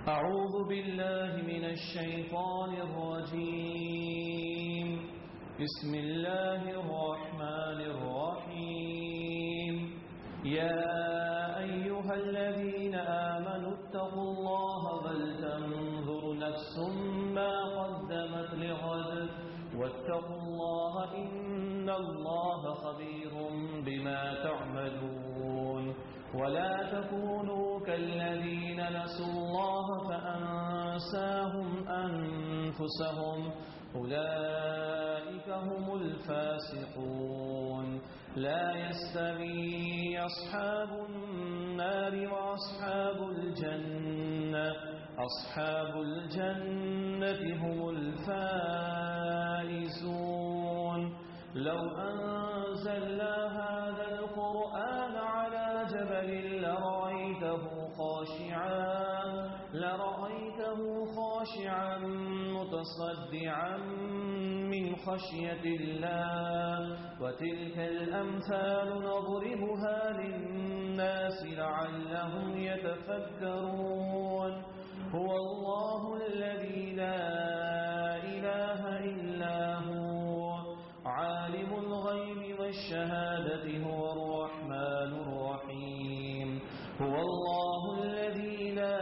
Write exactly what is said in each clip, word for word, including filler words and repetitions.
أعوذ بالله من الشيطان الرجيم. بسم الله الرحمن الرحيم. يا أيها الذين آمنوا اتقوا الله ولتنظر نفس ما قدمت لغد واتقوا الله إن الله خبير بما تعملون. ولا تكونوا كالذين نسوا الله فأنساهم أنفسهم أولئك هم الفاسقون. لا يستوي أصحاب النار وأصحاب الجنة أصحاب الجنة هم الفائزون. لو أنزلنا هذا القرآن على جبل لرأيته خاشعا لرأيته خاشعا متصدعا من خشية الله. وتلك الأمثال نضربها للناس لعلهم يتفكرون. هو الله الذي لا إله إلا هو عالم الغيب والشهادة هو الرحمن الرحيم. هو الله الذي لا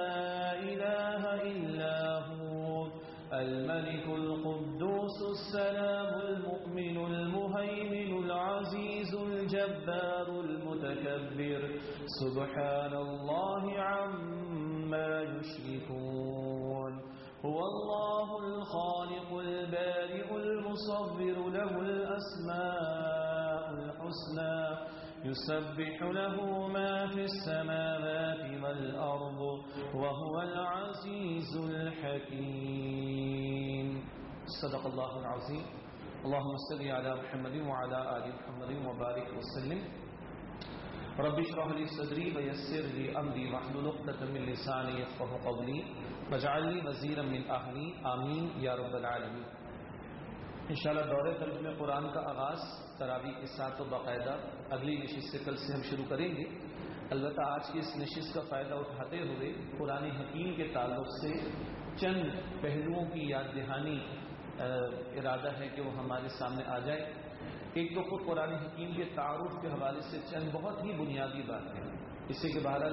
إله إلا هو الملك القدوس السلام المؤمن المهيمن العزيز الجبار المتكبر. سبحان الله عما يشركون. هو الله الخالق البارئ المصور له الأسماء الحسنى يسبح له ما في السماوات والأرض وهو العزيز الحكيم. صدق الله العظيم. اللهم صل على محمد وعلى آل محمد وبارك وسلم. رب اشرح لي صدري ويسر لي امري واحلل عقدة من لساني يفقهوا قولي واجعل لي وزيرا من اهلي آمین یا رب العالمین. انشاءاللہ دورے ترجمہ قرآن کا آغاز تراویح کے ساتھ و باقاعدہ اگلی نشست سے کل سے ہم شروع کریں گے. البتہ آج کی اس نشست کا فائدہ اٹھاتے ہوئے قرآن حکیم کے تعلق سے چند پہلوؤں کی یاد دہانی ارادہ ہے کہ وہ ہمارے سامنے آ جائے. ایک تو خود قرآن حکیم کے تعارف کے حوالے سے چند بہت ہی بنیادی باتیں ہیں. اس سے کہ بہرحال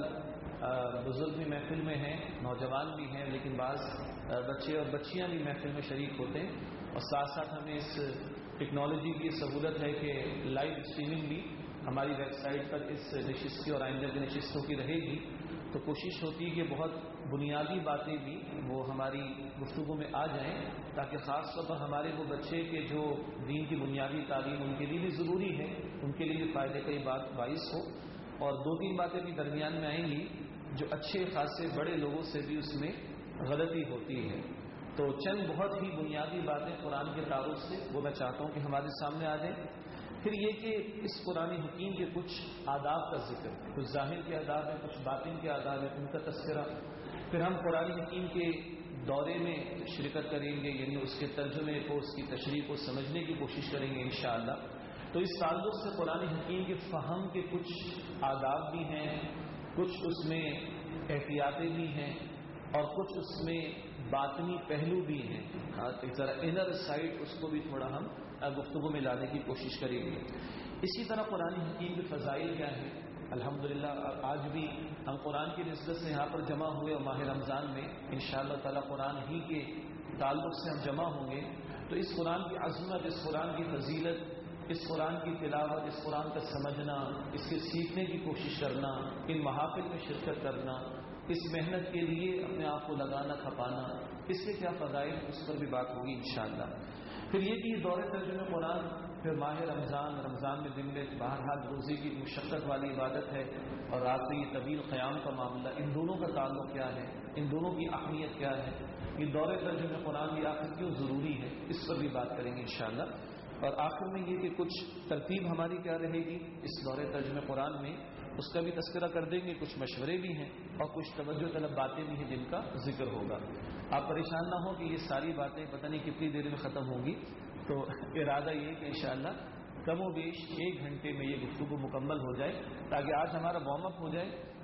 بزرگ بھی محفل میں ہیں، نوجوان بھی ہیں، لیکن بعض بچے اور بچیاں بھی محفل میں شریک ہوتے ہیں. اور ساتھ ساتھ ہمیں اس ٹیکنالوجی کی سہولت ہے کہ لائیو اسٹریمنگ بھی ہماری ویب سائٹ پر اس نشست کی اور آئندہ کی نشستوں کی رہے گی. تو کوشش ہوتی ہے کہ بہت بنیادی باتیں بھی وہ ہماری گفتگو میں آ جائیں، تاکہ خاص طور پر ہمارے وہ بچے کے جو دین کی بنیادی تعلیم ان کے لیے بھی ضروری ہے، ان کے لیے بھی فائدے کی بات باعث ہو. اور دو تین باتیں بھی درمیان میں آئیں گی جو اچھے خاصے بڑے لوگوں سے بھی اس میں غلطی ہوتی ہے. تو چند بہت ہی بنیادی باتیں قرآن کے تعارف سے وہ میں چاہتا ہوں کہ ہمارے سامنے آ جائیں. پھر یہ کہ اس قرآن حکیم کے کچھ آداب کا ذکر، کچھ ظاہر کے آداب ہیں، کچھ باطن کے آداب ہیں، ان کا تذکرہ. پھر ہم قرآن حکیم کے دورے میں شرکت کریں گے، یعنی اس کے ترجمے کو، اس کی تشریح کو سمجھنے کی کوشش کریں گے انشاءاللہ. تو اس تعلق سے قرآن حکیم کے فہم کے کچھ آداب بھی ہیں، کچھ اس میں احتیاطیں بھی ہیں، اور کچھ اس میں باطنی پہلو بھی ہیں. ذرا انر سائڈ اس کو بھی تھوڑا ہم گفتگو میں لانے کی کوشش کریں گے. اسی طرح قرآن حکیم کے فضائل کیا ہیں. الحمدللہ آج بھی ہم قرآن کی نسبت سے یہاں پر جمع ہوئے اور ماہ رمضان میں انشاءاللہ تعالی قرآن ہی کے تعلق سے ہم جمع ہوں گے. تو اس قرآن کی عظمت، اس قرآن کی فضیلت، اس قرآن کی تلاوت، اس قرآن کا سمجھنا، اس کے سیکھنے کی کوشش کرنا، ان محافل میں شرکت کرنا، اس محنت کے لیے اپنے آپ کو لگانا کھپانا، اس کے کیا فضائل، اس پر بھی بات ہوگی انشاءاللہ. پھر یہ کہ دور ترجمہ قرآن، پھر ماہ رمضان، رمضان میں دن میں بہرحال روزے کی مشقت والی عبادت ہے، اور راتری طویل قیام کا معاملہ، ان دونوں کا تعلق کیا ہے، ان دونوں کی اہمیت کیا ہے، یہ دور ترجمہ قرآن کی آخر کیوں ضروری ہے، اس پر بھی بات کریں گے انشاءاللہ. اور آخر میں یہ کہ کچھ ترتیب ہماری کیا رہے گی اس دور ترجمہ قرآن میں، اس کا بھی تذکرہ کر دیں گے. کچھ مشورے بھی ہیں اور کچھ توجہ طلب باتیں بھی ہیں جن کا ذکر ہوگا. آپ پریشان نہ ہو کہ یہ ساری باتیں پتہ نہیں کتنی دیر میں ختم ہوں گی. تو ارادہ یہ کہ انشاءاللہ کم و بیش ایک گھنٹے میں یہ گفتگو مکمل ہو جائے، تاکہ آج ہمارا وارم اپ ہو جائے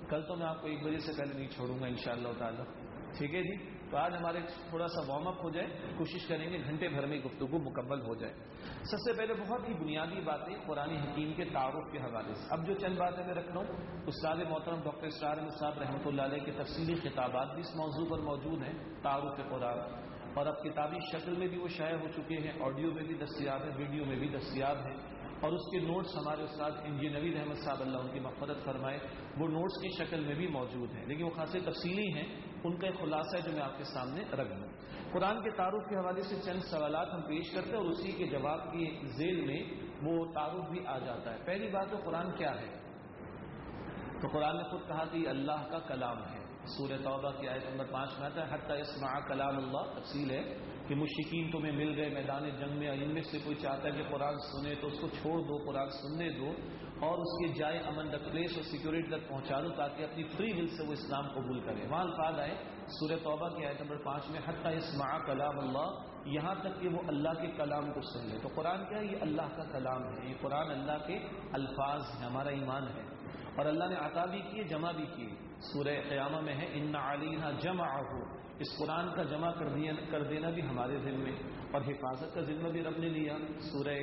کل تو میں آپ کو ایک بجے سے پہلے نہیں چھوڑوں گا انشاءاللہ تعالی، ٹھیک ہے جی؟ تو آج ہمارے تھوڑا سا وارم اپ ہو جائے، کوشش کریں گے گھنٹے بھر میں گفتگو مکمل ہو جائے۔ سب سے پہلے بہت ہی بنیادی باتیں قرآن حکیم کے تعارف کے حوالے سے، اب جو چند باتیں میں رکھ رہا ہوں، استاد محترم ڈاکٹر اسرار احمد صاحب رحمۃ اللہ علیہ کے تفصیلی خطابات بھی اس موضوع پر موجود ہیں، تعارف قرآن، اور اب کتابی شکل میں بھی وہ شائع ہو چکے ہیں، آڈیو میں بھی دستیاب ہے، ویڈیو میں بھی دستیاب ہے، اور اس کے نوٹس ہمارے استاد انجینئر نوید احمد صاحب اللہ ان کی مغفرت فرمائے وہ نوٹس کی شکل میں بھی موجود ہیں، لیکن وہ خاصے تفصیلی ہیں، ان کا ایک خلاصہ ہے جو میں آپ کے سامنے رکھ دوں۔ قرآن کے تعارف کے حوالے سے چند سوالات ہم پیش کرتے ہیں اور اسی کے جواب کی ذیل میں وہ تعارف بھی آ جاتا ہے۔ پہلی بات تو قرآن کیا ہے؟ تو قرآن نے خود کہا کہ یہ اللہ کا کلام ہے، سورہ توبہ کی آیت نمبر پانچ میں آتا ہے حتی یسمع کلام اللہ، تفصیل ہے کہ مشرکین تمہیں مل گئے میدان جنگ میں، ان میں سے کوئی چاہتا ہے کہ قرآن سنے تو اس کو چھوڑ دو، قرآن سننے دو اور اس کے جائے امن تک، پلیس اور سیکورٹی تک پہنچا دو تاکہ اپنی فری ول سے وہ اسلام قبول کرے۔ وہاں الفاظ آئے سورہ توبہ کی آیت نمبر پانچ میں حتی یسمع کلام اللہ، یہاں تک کہ وہ اللہ کے کلام کو سن لے۔ تو قرآن کیا ہے؟ یہ اللہ کا کلام ہے، یہ قرآن اللہ کے الفاظ ہیں، ہمارا ایمان ہے، اور اللہ نے عطا بھی کیے، جمع بھی کیے۔ سورہ قیامہ میں ہے ان علینا جمعہ، اس قرآن کا جمع کر دیا کر دینا بھی ہمارے ذمہ میں، اور حفاظت کا ذمہ بھی رب نے لیا۔ سورہ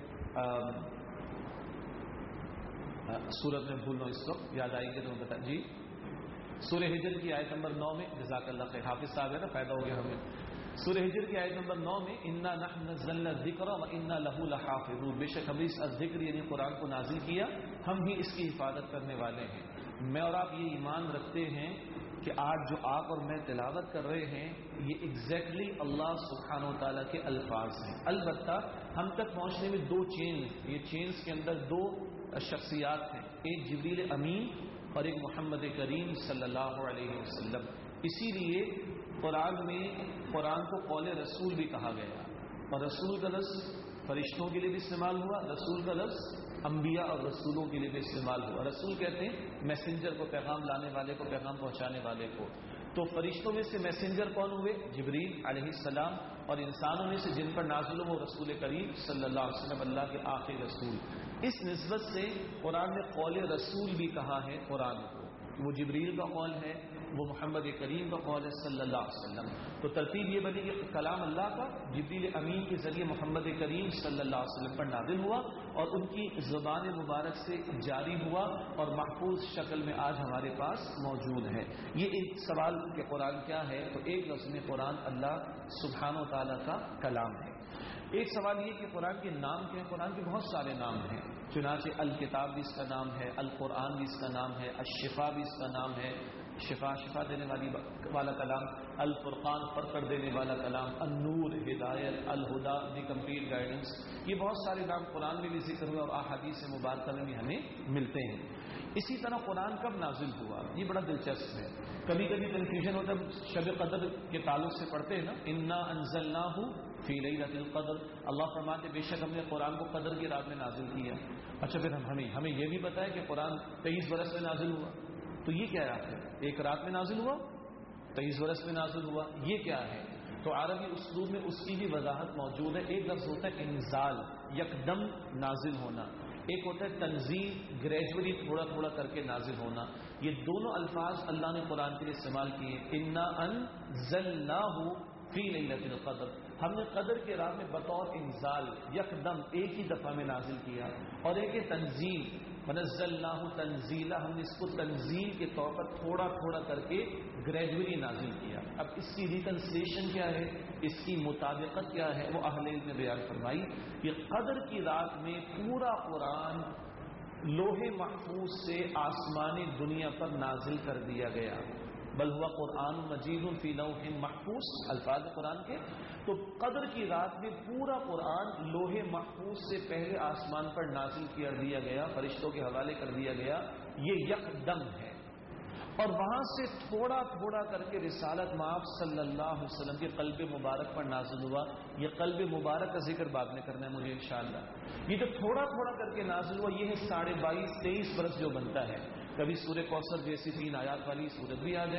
سورت میں بھول رہا ہوں اس وقت، یاد آئے گی تو بتا جی، سورہ ہجر کی آیت نمبر نو میں، جزاک اللہ خیر، حافظ صاحب ہے نا، فائدہ ہو گیا ہمیں۔ سورہ ہجر کی آیت نمبر نو میں انا نحن نزلنا الذکر وانا له لحافظون، بے شک ہم نے اس ذکر یعنی قرآن کو نازل کیا، ہم بھی اس کی حفاظت کرنے والے ہیں۔ میں اور آپ یہ ایمان رکھتے ہیں کہ آج جو آپ اور میں تلاوت کر رہے ہیں یہ ایگزیکٹلی اللہ سبحانہ و تعالیٰ کے الفاظ ہیں، البتہ ہم تک پہنچنے میں دو چینز، یہ چینز کے اندر دو شخصیات ہیں، ایک جبریل امین اور ایک محمد کریم صلی اللہ علیہ وسلم۔ اسی لیے قرآن میں قرآن کو قول رسول بھی کہا گیا، اور رسول کا لفظ فرشتوں کے لیے بھی استعمال ہوا، رسول کا لفظ انبیاء اور رسولوں کے لیے بھی استعمال ہوا۔ رسول کہتے ہیں میسنجر کو، پیغام لانے والے کو، پیغام پہنچانے والے کو۔ تو فرشتوں میں سے میسنجر کون ہوئے؟ جبریل علیہ السلام، اور انسانوں میں سے جن پر نازل ہو رسول کریم صلی اللہ علیہ وسلم، اللہ کے آخری رسول۔ اس نسبت سے قرآن نے قول رسول بھی کہا ہے قرآن کو، وہ جبریل کا قول ہے، وہ محمد کریم کا قول ہے صلی اللہ علیہ وسلم۔ تو ترتیب یہ بنی کہ کلام اللہ کا جبریل امین کے ذریعے محمد کریم صلی اللہ علیہ وسلم پر نازل ہوا اور ان کی زبان مبارک سے جاری ہوا اور محفوظ شکل میں آج ہمارے پاس موجود ہے۔ یہ ایک سوال کہ قرآن کیا ہے، تو ایک لفظ میں قرآن اللہ سبحانہ و تعالیٰ کا کلام ہے۔ ایک سوال یہ کہ قرآن کے نام کیا ہیں؟ قرآن کے بہت سارے نام ہیں، چنانچہ الکتاب بھی اس کا نام ہے، القرآن بھی اس کا نام ہے، الشفا بھی اس کا نام ہے، شفا شفا دینے والی والا کلام، الفرقان فرق کر دینے والا کلام، النور ہدایت، الہدا دی کمپلیٹ گائیڈنس، یہ بہت سارے نام قرآن میں بھی ذکر ہوئے اور احادیث مبارکہ میں بھی ہمیں ملتے ہیں۔ اسی طرح قرآن کب نازل ہوا یہ بڑا دلچسپ ہے، کبھی کبھی کنفیوژن ہوتا ہے، شب قدر کے تعلق سے پڑھتے ہیں نا، انا انزلناہ فی لیلۃ القدر، اللہ فرماتے بے شک ہم نے قرآن کو قدر کی رات میں نازل کیا۔ اچھا پھر ہم ہمیں ہمیں یہ بھی بتایا کہ قرآن تیئیس برس میں نازل ہوا، تو یہ کیا ہے؟ ایک رات میں نازل ہوا، تیئیس برس میں نازل ہوا، یہ کیا ہے؟ تو عربی اسلوب میں اس کی بھی وضاحت موجود ہے۔ ایک لفظ ہوتا ہے انزال، یکدم نازل ہونا، ایک ہوتا ہے تنزیل، گریجولی تھوڑا تھوڑا کر کے نازل ہونا۔ یہ دونوں الفاظ اللہ نے قرآن کے لیے استعمال کیے، انا انزلناہ فی لیلۃ القدر، ہم نے قدر کے رات میں بطور انزال یکدم ایک ہی دفعہ میں نازل کیا، اور ایک ہے تنزیل، ونزلناہ تنزیلا، ہم نے اس کو تنزیل کے طور پر تھوڑا تھوڑا کر کے گریجولی نازل کیا۔ اب اس کی ریکنسلیشن کیا ہے، اس کی مطابقت کیا ہے، وہ اہل علم نے بیان فرمائی کہ قدر کی رات میں پورا قرآن لوح محفوظ سے آسمانی دنیا پر نازل کر دیا گیا، بل ہوا قرآن مجید فی لوح محفوظ، الفاظ قرآن کے۔ تو قدر کی رات میں پورا قرآن لوح محفوظ سے پہلے آسمان پر نازل کر دیا گیا، فرشتوں کے حوالے کر دیا گیا، یہ یکدم ہے، اور وہاں سے تھوڑا تھوڑا کر کے رسالت مآب صلی اللہ علیہ وسلم کے قلب مبارک پر نازل ہوا۔ یہ قلب مبارک کا ذکر بعد میں کرنا ہے مجھے انشاءاللہ۔ یہ جو تھوڑا تھوڑا کر کے نازل ہوا، یہ ہے ساڑھے بائیس تیئیس برس جو بنتا ہے، کبھی سورہ کوثر جیسی تین آیات والی صورت بھی آ جائے،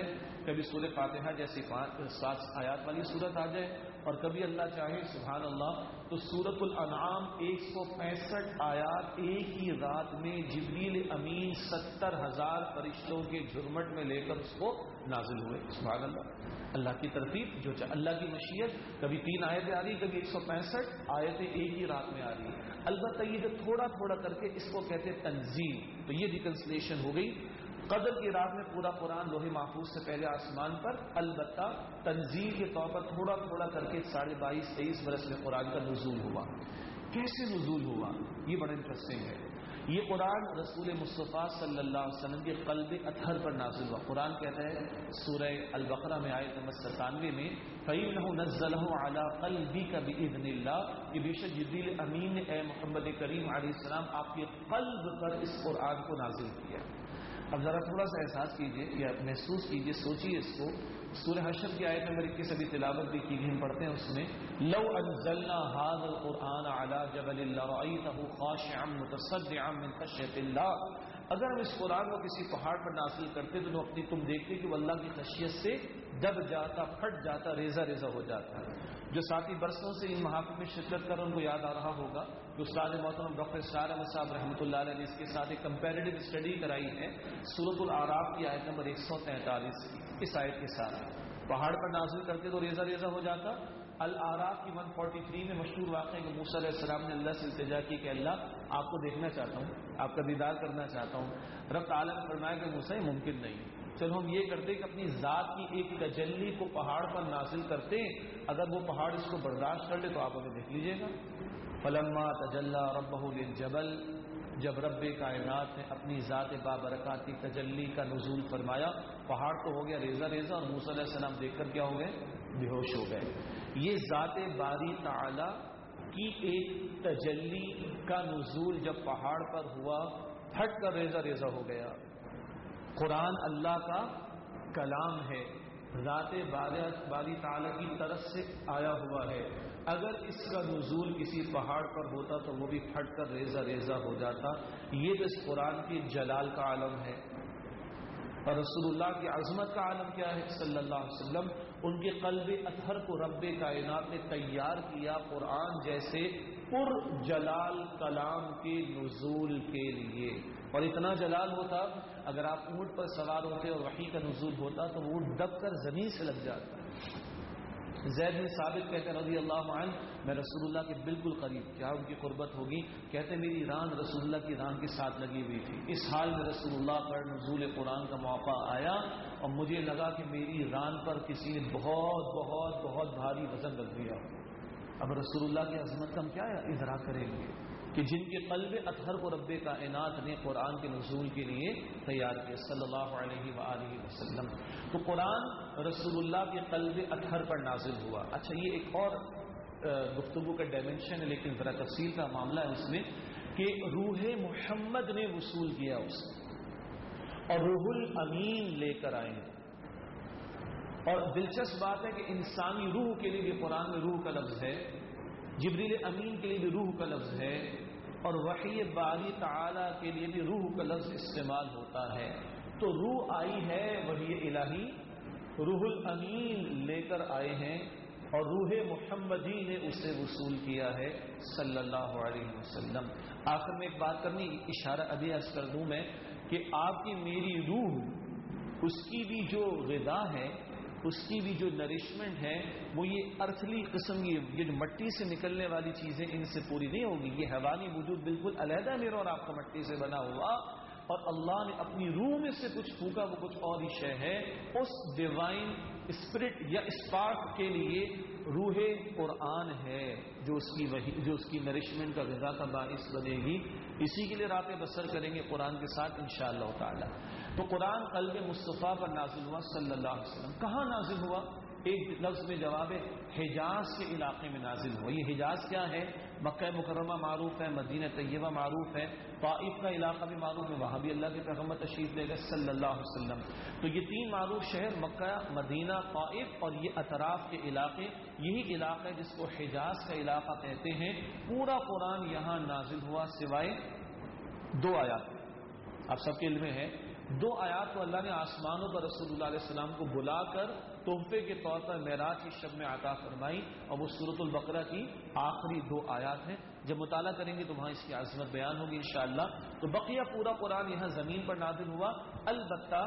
کبھی سورہ فاتحہ جیسی سات آیات والی صورت آ جائے، اور کبھی اللہ چاہے سبحان اللہ تو سورۃ الانعام ایک سو پینسٹھ آیات ایک ہی رات میں جبریل امین ستر ہزار فرشتوں کے جھرمٹ میں لے کر اس کو نازل ہوئے. سبحان اللہ، اللہ کی ترتیب جو چاہے، اللہ کی مشیت. کبھی تین آیتیں آ رہی، کبھی ایک سو پینسٹھ آیتیں ایک ہی رات میں آ رہی ہے. البتہ یہ جو تھوڑا تھوڑا کر کے اس کو کہتے ہیں تنزیل. تو یہ ریکنسلیشن ہو گئی. قدر کی رات میں پورا قرآن لوح محفوظ سے پہلے آسمان پر، البتہ تنزیل کے طور پر تھوڑا تھوڑا کر کے ساڑھے بائیس تیئیس برس میں قرآن کا نزول ہوا. کیسے نزول ہوا یہ بڑا انٹرسٹنگ ہے. یہ قرآن رسول مصطفیٰ صلی اللہ علیہ وسلم کے قلب اطہر پر نازل ہوا. قرآن کہتا ہے سورہ البقرہ میں آیت نمبر ستانوے میں فَإِنَّهُ نَزَّلَهُ عَلَىٰ قَلْبِكَ بِإِذْنِ اللَّهِ، کہ بے شک جبریل امین نے اے محمد کریم علیہ السلام آپ کے قلب پر اس قرآن کو نازل کیا. اب ذرا تھوڑا سا احساس کیجئے یا محسوس کیجئے، سوچئے اس کو. سورہ حشر کی آیت نمبر اکیس ابھی تلاوت بھی کی گئی، ہم پڑھتے ہیں اس میں لو انزلنا هذا القرآن على جبل لرأيته خاشعا متصدعا من خشية الله، اگر ہم اس قرآن کو کسی پہاڑ پر نازل کرتے تو اپنی تم دیکھتے کہ وہ اللہ کی خشیت سے دب جاتا، پھٹ جاتا، ریزہ ریزہ ہو جاتا. جو ساتھی برسوں سے ان محافل میں شرکت کر ان کو یاد آ رہا ہوگا کہ استاد محترم ڈاکٹر اسرار احمد صاحب رحمۃ اللہ علیہ نے اس کے ساتھ ایک کمپیریٹو اسٹڈی کرائی ہے سورۃ الاعراف کی آیت نمبر ایک سو تینتالیس کی. اس آیت کے ساتھ پہاڑ پر نازل کرتے تو ریزہ ریزہ ہو جاتا. الاعراف کی ایک سو تینتالیس میں مشہور واقعہ کہ موسیٰ علیہ السلام نے اللہ سے التجا کی کہ اللہ آپ کو دیکھنا چاہتا ہوں، آپ کا دیدار کرنا چاہتا ہوں. رب تعالیٰ نے فرمایا کہ موسیٰ یہ ممکن نہیں. چلو ہم یہ کرتے کہ اپنی ذات کی ایک تجلی کو پہاڑ پر نازل کرتے، اگر وہ پہاڑ اس کو برداشت کر لے تو آپ ہمیں دیکھ لیجیے گا. فلما تجلی ربہ للجبل، جب رب کائنات نے اپنی ذات بابرکات کی تجلی کا نزول فرمایا، پہاڑ تو ہو گیا ریزہ ریزہ، اور موسیٰ علیہ السلام دیکھ کر کیا ہو گئے؟ بے ہوش ہو گئے. یہ ذات باری تعالی کی ایک تجلی کا نزول جب پہاڑ پر ہوا، پھٹ کر ریزہ ریزہ ہو گیا. قرآن اللہ کا کلام ہے، ذات باری تعالی کی طرف سے آیا ہوا ہے. اگر اس کا نزول کسی پہاڑ پر ہوتا تو وہ بھی پھٹ کر ریزہ ریزہ ہو جاتا. یہ تو اس قرآن کی جلال کا عالم ہے. اور رسول اللہ کی عظمت کا عالم کیا ہے صلی اللہ علیہ وسلم؟ ان کے قلب اطہر کو رب کائنات نے تیار کیا قرآن جیسے پر جلال کلام کے نزول کے لیے. اور اتنا جلال ہوتا اگر آپ اونٹ پر سوار ہوتے اور وحی کا نزول ہوتا تو اونٹ دب کر زمین سے لگ جاتا. زید بن ثابت کہتے ہیں رضی اللہ عنہ میں رسول اللہ کے بالکل قریب، کیا ان کی قربت ہوگی؟ کہتے میری ران رسول اللہ کی ران کے ساتھ لگی ہوئی تھی. اس حال میں رسول اللہ پر نزول قرآن کا موقع آیا اور مجھے لگا کہ میری ران پر کسی نے بہت بہت بہت بھاری وزن رکھ دیا. اب رسول اللہ کی عظمت کا ہم کیا ادراک کریں گے کہ جن کے قلب اطہر کو رب کائنات نے قرآن کے نزول کے لیے تیار کیا صلی اللہ علیہ وآلہ وسلم. تو قرآن رسول اللہ کے قلب اطہر پر نازل ہوا. اچھا یہ ایک اور گفتگو کا ڈائمنشن ہے، لیکن ذرا تفصیل کا معاملہ ہے اس میں کہ روح محمد نے وصول کیا اس اور روح الامین لے کر آئے. اور دلچسپ بات ہے کہ انسانی روح کے لیے بھی قرآن میں روح کا لفظ ہے، جبریل امین کے لیے بھی روح کا لفظ ہے، اور وحی باری تعالی کے لیے بھی روح کا لفظ استعمال ہوتا ہے. تو روح آئی ہے وحی الہی، روح الامین لے کر آئے ہیں، اور روح محمدی نے اسے وصول کیا ہے صلی اللہ علیہ وسلم. آخر میں ایک بات کرنی، اشارہ ابھی عرض کر دوں میں کہ آپ کی میری روح، اس کی بھی جو غذا ہے، اس کی بھی جو نرشمنٹ ہے، وہ یہ ارتھلی قسم کی یہ مٹی سے نکلنے والی چیزیں ان سے پوری نہیں ہوگی. یہ حیوانی وجود بالکل علیحدہ ہے میرا اور آپ کا مٹی سے بنا ہوا، اور اللہ نے اپنی روح میں سے کچھ پھونکا، وہ کچھ اور ہی شے ہے. اس ڈیوائن اسپرٹ یا اسپارک کے لیے روح قرآن ہے جو اس کی وحی جو اس کی نرشمنٹ کا غذا کا باعث بنے گی. اسی کے لیے رات بسر کریں گے قرآن کے ساتھ انشاءاللہ تعالی. تو قرآن قلب مصطفیٰ پر نازل ہوا صلی اللہ علیہ وسلم. کہاں نازل ہوا؟ ایک لفظ میں جواب ہے، حجاز کے علاقے میں نازل ہوا. یہ حجاز کیا ہے؟ مکہ مکرمہ معروف ہے، مدینہ طیبہ معروف ہے، طائف کا علاقہ بھی معروف ہے، وہاں بھی اللہ کے پیغمبر تشریف لے گئے صلی اللہ علیہ وسلم. تو یہ تین معروف شہر مکہ، مدینہ، طائف اور یہ اطراف کے علاقے، یہی علاقہ ہے جس کو حجاز کا علاقہ کہتے ہیں. پورا قرآن یہاں نازل ہوا سوائے دو آیات. آپ سب کے علم میں ہے دو آیات کو اللہ نے آسمانوں پر رسول اللہ علیہ السلام کو بلا کر تحفے کے طور پر معراج کی شب میں عطا فرمائی، اور وہ سورۃ البقرہ کی آخری دو آیات ہیں۔ جب مطالعہ کریں گے تو وہاں اس کی عظمت بیان ہوگی انشاءاللہ۔ تو بقیہ پورا قرآن یہاں زمین پر نازل ہوا، البتہ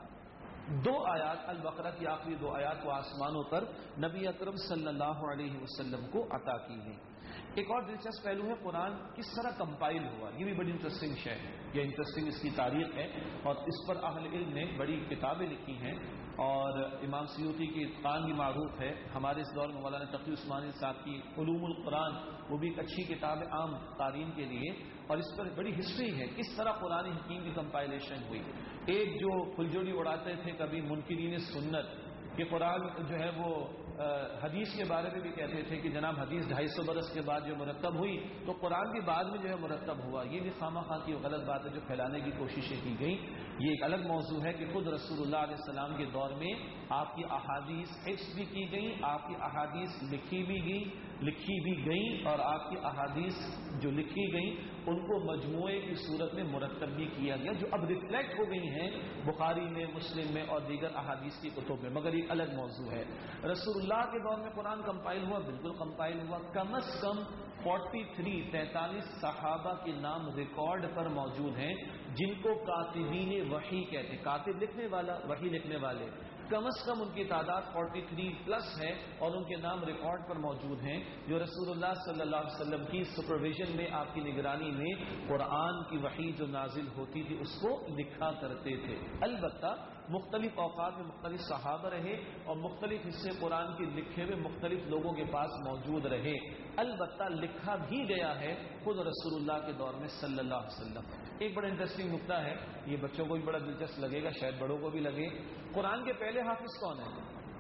دو آیات البقرہ کی آخری دو آیات کو آسمانوں پر نبی اکرم صلی اللہ علیہ وسلم کو عطا کی گئی۔ ایک اور دلچسپ پہلو ہے قرآن کس طرح کمپائل ہوا، یہ بھی بڑی انٹرسٹنگ شے ہے، یہ انٹرسٹنگ اس کی تاریخ ہے، اور اس پر اہل علم نے بڑی کتابیں لکھی ہیں، اور امام سیوطی کی اتقان بھی معروف ہے۔ ہمارے اس دور میں مولانا تقی عثمانی صاحب کی علوم القرآن، وہ بھی ایک اچھی کتاب ہے عام قارئین کے لیے، اور اس پر بڑی ہسٹری ہے کس طرح قرآن حکیم کی کمپائلیشن ہوئی۔ ایک جو پھلجوڑی اڑاتے تھے کبھی منکرین سنت کہ قرآن جو ہے وہ حدیث کے بارے میں بھی کہتے تھے کہ جناب حدیث ڈھائی سو برس کے بعد جو مرتب ہوئی تو قرآن بھی بعد میں جو ہے مرتب ہوا، یہ بھی خواہ مخواہ کی غلط بات ہے جو پھیلانے کی کوششیں کی گئی۔ یہ ایک الگ موضوع ہے کہ خود رسول اللہ علیہ السلام کے دور میں آپ کی احادیث حفظ بھی کی گئی، آپ کی احادیث لکھی بھی گئی لکھی بھی گئیں اور آپ کی احادیث جو لکھی گئیں ان کو مجموعے کی صورت میں مرتب بھی کیا گیا، جو اب ریفلیکٹ ہو گئی ہیں بخاری میں، مسلم میں اور دیگر احادیث کی کتب میں، مگر یہ الگ موضوع ہے۔ رسول اللہ کے دور میں قرآن کمپائل ہوا، بالکل کمپائل ہوا، کم از کم فورٹی تھری تینتالیس صحابہ کے نام ریکارڈ پر موجود ہیں جن کو کاتبین وحی کہتے ہیں، کاتب لکھنے والا، وحی لکھنے والے، کم از کم ان کی تعداد تینتالیس پلس ہے، اور ان کے نام ریکارڈ پر موجود ہیں جو رسول اللہ صلی اللہ علیہ وسلم کی سپرویژن میں، آپ کی نگرانی میں قرآن کی وحی جو نازل ہوتی تھی اس کو لکھا کرتے تھے۔ البتہ مختلف اوقات میں مختلف صحابہ رہے اور مختلف حصے قرآن کے لکھے ہوئے مختلف لوگوں کے پاس موجود رہے، البتہ لکھا بھی گیا ہے خود رسول اللہ کے دور میں صلی اللہ علیہ وسلم۔ ایک بڑا انٹرسٹنگ نکتہ ہے، یہ بچوں کو بھی بڑا دلچسپ لگے گا، شاید بڑوں کو بھی لگے۔ قرآن کے پہلے حافظ کون ہے؟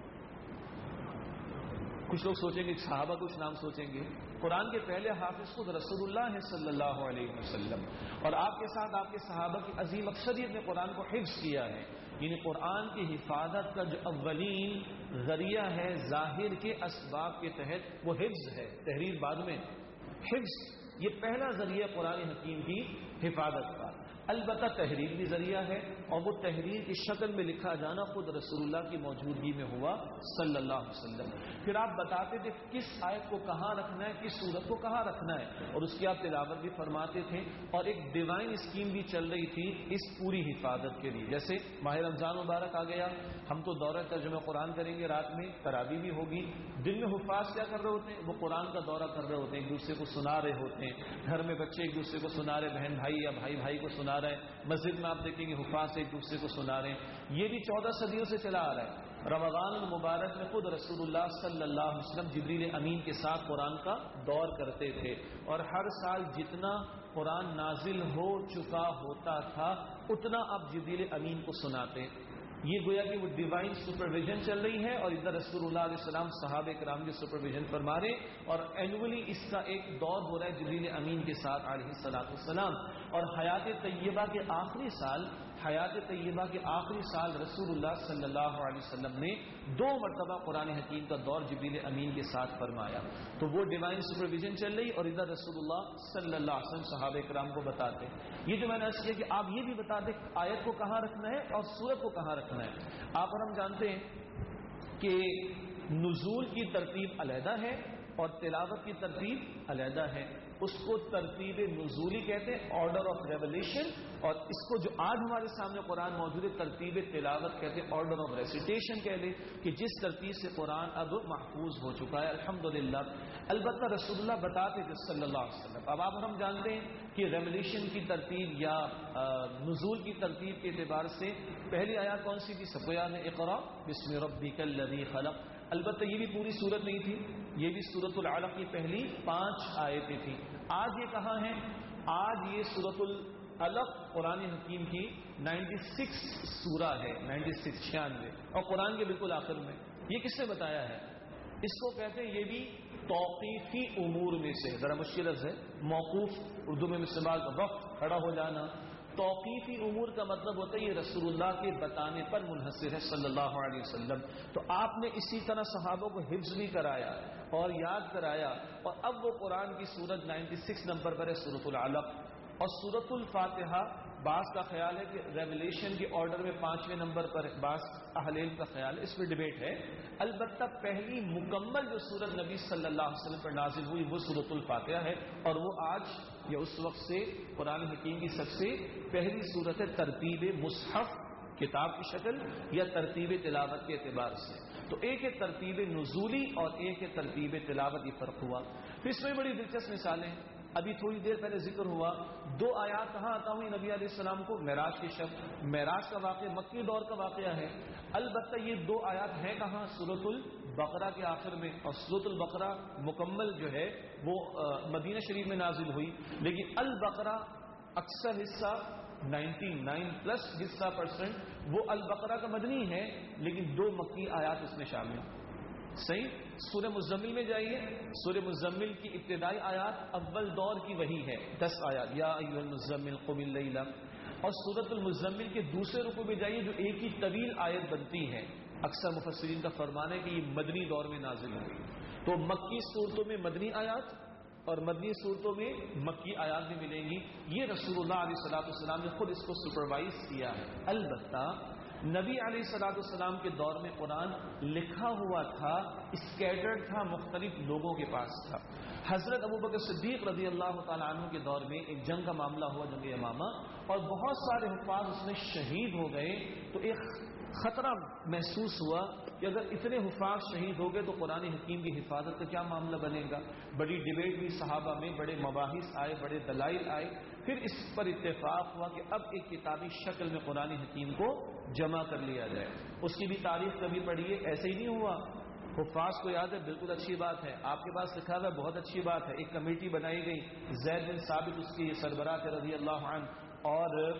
کچھ لوگ سوچیں گے صحابہ، کچھ نام سوچیں گے، قرآن کے پہلے حافظ خود رسول اللہ ہے صلی اللہ علیہ وسلم، اور آپ کے ساتھ آپ کے صحابہ کی عظیم اکثریت نے قرآن کو حفظ کیا ہے۔ یعنی قرآن کی حفاظت کا جو اولین ذریعہ ہے ظاہر کے اسباب کے تحت وہ حفظ ہے، تحریر بعد میں، حفظ یہ پہلا ذریعہ قرآن حکیم کی حفاظت کا۔ البتہ تحریر بھی ذریعہ ہے، اور وہ تحریر کی شکل میں لکھا جانا خود رسول اللہ کی موجودگی میں ہوا صلی اللہ علیہ وسلم۔ پھر آپ بتاتے تھے کس آیت کو کہاں رکھنا ہے، کس سورت کو کہاں رکھنا ہے، اور اس کی آپ تلاوت بھی فرماتے تھے، اور ایک ڈیوائن اسکیم بھی چل رہی تھی اس پوری حفاظت کے لیے۔ جیسے ماہ رمضان مبارک آ گیا، ہم تو دورہ ترجمہ قرآن کریں گے، رات میں تراویح بھی ہوگی، دن میں حفاظ کیا کر رہے ہوتے ہیں، وہ قرآن کا دورہ کر رہے ہوتے ہیں، ایک دوسرے کو سنا رہے ہوتے ہیں، گھر میں بچے ایک دوسرے کو سنا رہے، بہن بھائی یا بھائی بھائی کو سنا رہے ہیں، مسجد میں آپ دیکھیں گے حفاظ ایک دوسرے کو سنا رہے ہیں۔ یہ بھی چودہ صدیوں سے چلا آ رہا ہے۔ رمضان المبارک میں خود رسول اللہ صلی اللہ علیہ وسلم جبریل امین کے ساتھ قرآن کا دور کرتے تھے، اور ہر سال جتنا قرآن نازل ہو چکا ہوتا تھا اتنا اب جبریل امین کو سناتے۔ یہ گویا کہ وہ ڈیوائن سپرویژن چل رہی ہے، اور ادھر رسول اللہ علیہ السلام صحابہ کرام کی سپرویژن فرما رہے، اور اینولی اس کا ایک دور ہو رہا ہے جبریل امین کے ساتھ علیہ الصلوۃ والسلام۔ اور حیات طیبہ کے آخری سال حیات طیبہ کے آخری سال رسول اللہ صلی اللہ علیہ وسلم نے دو مرتبہ قرآن حکیم کا دور جبریل امین کے ساتھ فرمایا۔ تو وہ ڈیوائن سپرویژن چل رہی، اور ادھر رسول اللہ صلی اللہ علیہ وسلم صحابہ کرام کو بتاتے۔ یہ جو میں نے عرض کیا کہ آپ یہ بھی بتا دیں آیت کو کہاں رکھنا ہے اور سورت کو کہاں رکھنا ہے۔ آپ اور ہم جانتے ہیں کہ نزول کی ترتیب علیحدہ ہے اور تلاوت کی ترتیب علیحدہ ہے، اس کو ترتیب نزولی کہتے ہیں، آرڈر آف ریولیشن، اور اس کو جو آج ہمارے سامنے قرآن موجود ہے ترتیب تلاوت کہتے ہیں، آرڈر آف ریسیٹیشن کہہ لیں، کہ جس ترتیب سے قرآن اب محفوظ ہو چکا ہے الحمدللہ۔ البتہ رسول اللہ بتاتے تھے صلی اللہ علیہ وسلم۔ اب آپ ہم جانتے ہیں کہ ریولیشن کی ترتیب یا نزول کی ترتیب کے اعتبار سے پہلی آیات کون سی تھی؟ سب کو یاد ہے، اقرا بسم ربک الذی خلق۔ البتہ یہ بھی پوری صورت نہیں تھی، یہ بھی سورۃ العلق کی پہلی پانچ آیتیں تھیں۔ آج یہ کہاں ہیں؟ آج یہ سورۃ العلق قرآن حکیم کی نائنٹی سکس سورہ ہے، نائنٹی سکس چھیانوے، اور قرآن کے بالکل آخر میں۔ یہ کس نے بتایا ہے؟ اس کو کہتے ہیں، یہ بھی توقیفی امور میں سے، ذرا مشکل ہے، موقوف اردو میں استعمال کا وقت کھڑا ہو جانا۔ توقیفی امور کا مطلب ہوتا ہے یہ رسول اللہ کے بتانے پر منحصر ہے صلی اللہ علیہ وسلم۔ تو آپ نے اسی طرح صحابوں کو حفظ بھی کرایا اور یاد کرایا، اور اب وہ قرآن کی سورت نائنٹی سکس نمبر پر ہے سورۃ العلق، اور سورۃ الفاتحہ بعض کا خیال ہے کہ ریولیشن کے آرڈر میں پانچویں نمبر پر، بعض اہل علم کا خیال ہے، اس میں ڈیبیٹ ہے۔ البتہ پہلی مکمل جو سورت نبی صلی اللہ علیہ وسلم پر نازل ہوئی وہ سورۃ الفاتحہ ہے، اور وہ آج یا اس وقت سے قرآن حکیم کی سب سے پہلی سورت ہے ترتیب مصحف، کتاب کی شکل یا ترتیب تلاوت کے اعتبار سے۔ تو ایک ہے ترتیب نزولی اور ایک ہے ترتیب تلاوت، یہ فرق ہوا۔ پھر اس میں بڑی دلچسپ مثالیں، ابھی تھوڑی دیر پہلے ذکر ہوا، دو آیات کہاں عطا ہوئی نبی علیہ السلام کو؟ معراج کی شب۔ معراج کا واقعہ مکی دور کا واقعہ ہے، البتہ یہ دو آیات ہیں کہاں؟ سورۃ البقرہ کے آخر میں، اور سورۃ البقرہ مکمل جو ہے وہ مدینہ شریف میں نازل ہوئی، لیکن البقرہ اکثر حصہ نائنٹی نائن پلس حصہ پرسنٹ وہ البقرہ کا مدنی ہے، لیکن دو مکی آیات اس میں شامل ہیں۔ صحیح؟ سورہ مزمل میں جائیے، سورہ مزمل کی ابتدائی آیات اول دور کی وہی ہے، دس آیات، یا ایھا المزمل قم اللیل، اور سورۃ المزمل کے دوسرے رکوع میں جائیے جو ایک ہی طویل آیت بنتی ہے۔ اکثر مفسرین کا فرمان ہے کہ یہ مدنی دور میں نازل ہوئی۔ تو مکی صورتوں میں مدنی آیات اور مدنی صورتوں میں مکی آیات بھی ملیں گی، یہ رسول اللہ علیہ الصلوۃ والسلام نے خود اس کو سپروائز کیا ہے۔ البتہ نبی علیہ الصلوۃ والسلام کے دور میں قرآن لکھا ہوا تھا، اسکیٹرڈ تھا، مختلف لوگوں کے پاس تھا۔ حضرت ابوبکر صدیق رضی اللہ تعالیٰ عنہ کے دور میں ایک جنگ کا معاملہ ہوا، جنگ یمامہ، اور بہت سارے حفاظ اس میں شہید ہو گئے، تو ایک خطرہ محسوس ہوا کہ اگر اتنے حفاظ شہید ہو گئے تو قرآن حکیم کی حفاظت کا کیا معاملہ بنے گا۔ بڑی ڈیبیٹ بھی صحابہ میں، بڑے مباحث آئے، بڑے دلائل آئے، پھر اس پر اتفاق ہوا کہ اب ایک کتابی شکل میں قرآن حکیم کو جمع کر لیا جائے۔ اس کی بھی تاریخ کبھی پڑھیے، ایسے ہی نہیں ہوا۔ حفاظ کو یاد ہے، بالکل اچھی بات ہے، آپ کے پاس لکھا ہوا ہے، بہت اچھی بات ہے۔ ایک کمیٹی بنائی گئی، زید بن ثابت اس کی سربراہ تھے رضی اللہ عنہ، اور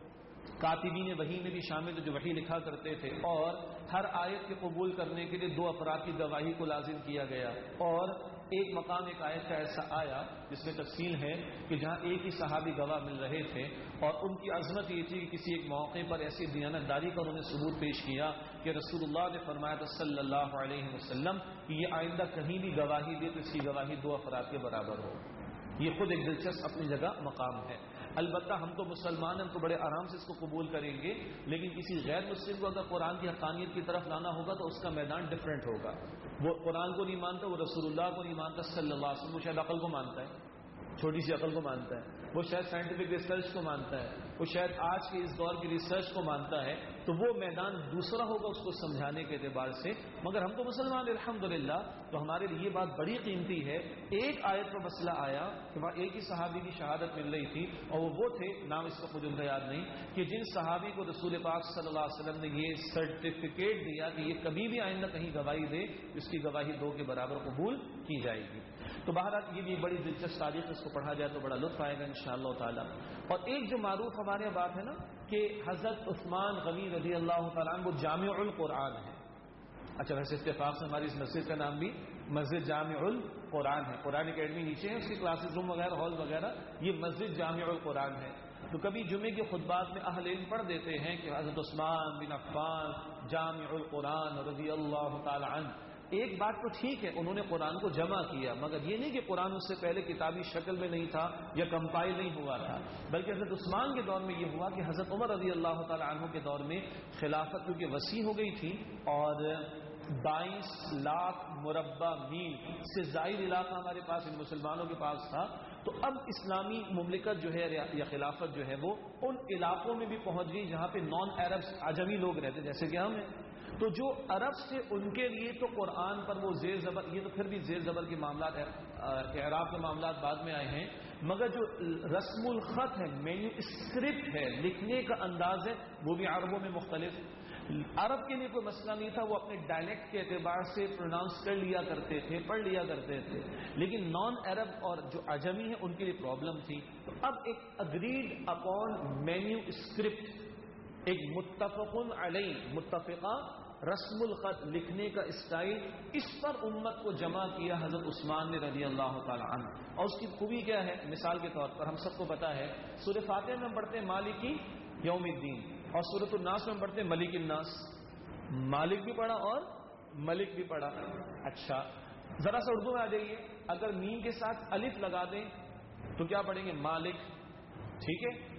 کاتبین وحی میں بھی شامل جو وحی لکھا کرتے تھے، اور ہر آیت کے قبول کرنے کے لیے دو افراد کی گواہی کو لازم کیا گیا، اور ایک مقام ایک آیت کا ایسا آیا جس میں تفصیل ہے کہ جہاں ایک ہی صحابی گواہ مل رہے تھے، اور ان کی عظمت یہ تھی کہ کسی ایک موقع پر ایسی دیانت داری کا انہوں نے ثبوت پیش کیا کہ رسول اللہ نے فرمایا تھا صلی اللہ علیہ وسلم کہ یہ آئندہ کہیں بھی گواہی دے تو اس کی گواہی دو افراد کے برابر ہو۔ یہ خود ایک دلچسپ اپنی جگہ مقام ہے۔ البتہ ہم تو مسلمان ہیں، ہم تو بڑے آرام سے اس کو قبول کریں گے، لیکن کسی غیر مسلم کو اگر قرآن کی حقانیت کی طرف لانا ہوگا تو اس کا میدان ڈفرینٹ ہوگا۔ وہ قرآن کو نہیں مانتا، وہ رسول اللہ کو نہیں مانتا صلی اللہ علیہ وسلم، وہ شاید عقل کو مانتا ہے، چھوٹی سی عقل کو مانتا ہے، وہ شاید سائنٹیفک ریسرچ کو مانتا ہے، وہ شاید آج کے اس دور کی ریسرچ کو مانتا ہے، تو وہ میدان دوسرا ہوگا اس کو سمجھانے کے اعتبار سے۔ مگر ہم تو مسلمان الحمدللہ، تو ہمارے لیے یہ بات بڑی قیمتی ہے۔ ایک آیت پر مسئلہ آیا کہ وہاں ایک ہی صحابی کی شہادت مل رہی تھی، اور وہ وہ تھے، نام اس وقت مجھے ان کا یاد نہیں، کہ جن صحابی کو رسول پاک صلی اللہ علیہ وسلم نے یہ سرٹیفکیٹ دیا کہ یہ کبھی بھی آئندہ کہیں گواہی دے، اس کی گواہی دو کے برابر قبول کی جائے گی۔ تو بہرحال یہ بھی بڑی دلچسپ تاریخ، اس کو پڑھا جائے تو بڑا لطف آئے گا انشاءاللہ تعالی۔ اور ایک جو معروف ہمارے یہاں بات ہے نا کہ حضرت عثمان غنی رضی اللہ تعالیٰ عنہ وہ جامع القرآن ہے۔ اچھا، ویسے اتفاق سے ہماری اس مسجد کا نام بھی مسجد جامع القرآن ہے، قرآن اکیڈمی نیچے ہے، اس کی کلاسز روم وغیرہ ہال وغیرہ، یہ مسجد جامع القرآن ہے۔ تو کبھی جمعے کے خطبات میں اہل علم پڑھ دیتے ہیں کہ حضرت عثمان بن عفان جامع القرآن رضی اللہ تعالی عنہ۔ ایک بات تو ٹھیک ہے، انہوں نے قرآن کو جمع کیا، مگر یہ نہیں کہ قرآن اس سے پہلے کتابی شکل میں نہیں تھا یا کمپائل نہیں ہوا تھا، بلکہ حضرت عثمان کے دور میں یہ ہوا کہ حضرت عمر رضی اللہ تعالی عنہ کے دور میں خلافت کیونکہ وسیع ہو گئی تھی، اور بائیس لاکھ مربع میل سے زائد علاقہ ہمارے پاس ان مسلمانوں کے پاس تھا، تو اب اسلامی مملکت جو ہے یا خلافت جو ہے وہ ان علاقوں میں بھی پہنچ گئی جہاں پہ نان عربس عجمی لوگ رہتے، جیسے کہ ہم ہیں۔ تو جو عرب سے ان کے لیے تو قرآن پر وہ زیر زبر، یہ تو پھر بھی زیر زبر کے معاملات، اعراب کے معاملات بعد میں آئے ہیں، مگر جو رسم الخط ہے، مینو اسکرپٹ ہے، لکھنے کا انداز ہے، وہ بھی عربوں میں مختلف۔ عرب کے لیے کوئی مسئلہ نہیں تھا، وہ اپنے ڈائلیکٹ کے اعتبار سے پروناؤنس کر لیا کرتے تھے، پڑھ لیا کرتے تھے، لیکن نان عرب اور جو عجمی ہیں ان کے لیے پرابلم تھی۔ تو اب ایک اگریڈ اپون مینو اسکرپٹ، ایک متفق علیہ، متفقہ رسم الخط لکھنے کا اسٹائل، اس پر امت کو جمع کیا حضرت عثمان نے رضی اللہ تعالی عنہ۔ اور اس کی خوبی کیا ہے؟ مثال کے طور پر ہم سب کو پتا ہے سورہ فاتحہ میں ہم پڑھتے ہیں مالکی یوم الدین، اور سورۃ الناس میں ہم پڑھتے ہیں ملک الناس، مالک بھی پڑھا اور ملک بھی پڑھا۔ اچھا، ذرا سا اردو میں آ جائیے، اگر میم کے ساتھ الف لگا دیں تو کیا پڑھیں گے؟ مالک، ٹھیک ہے،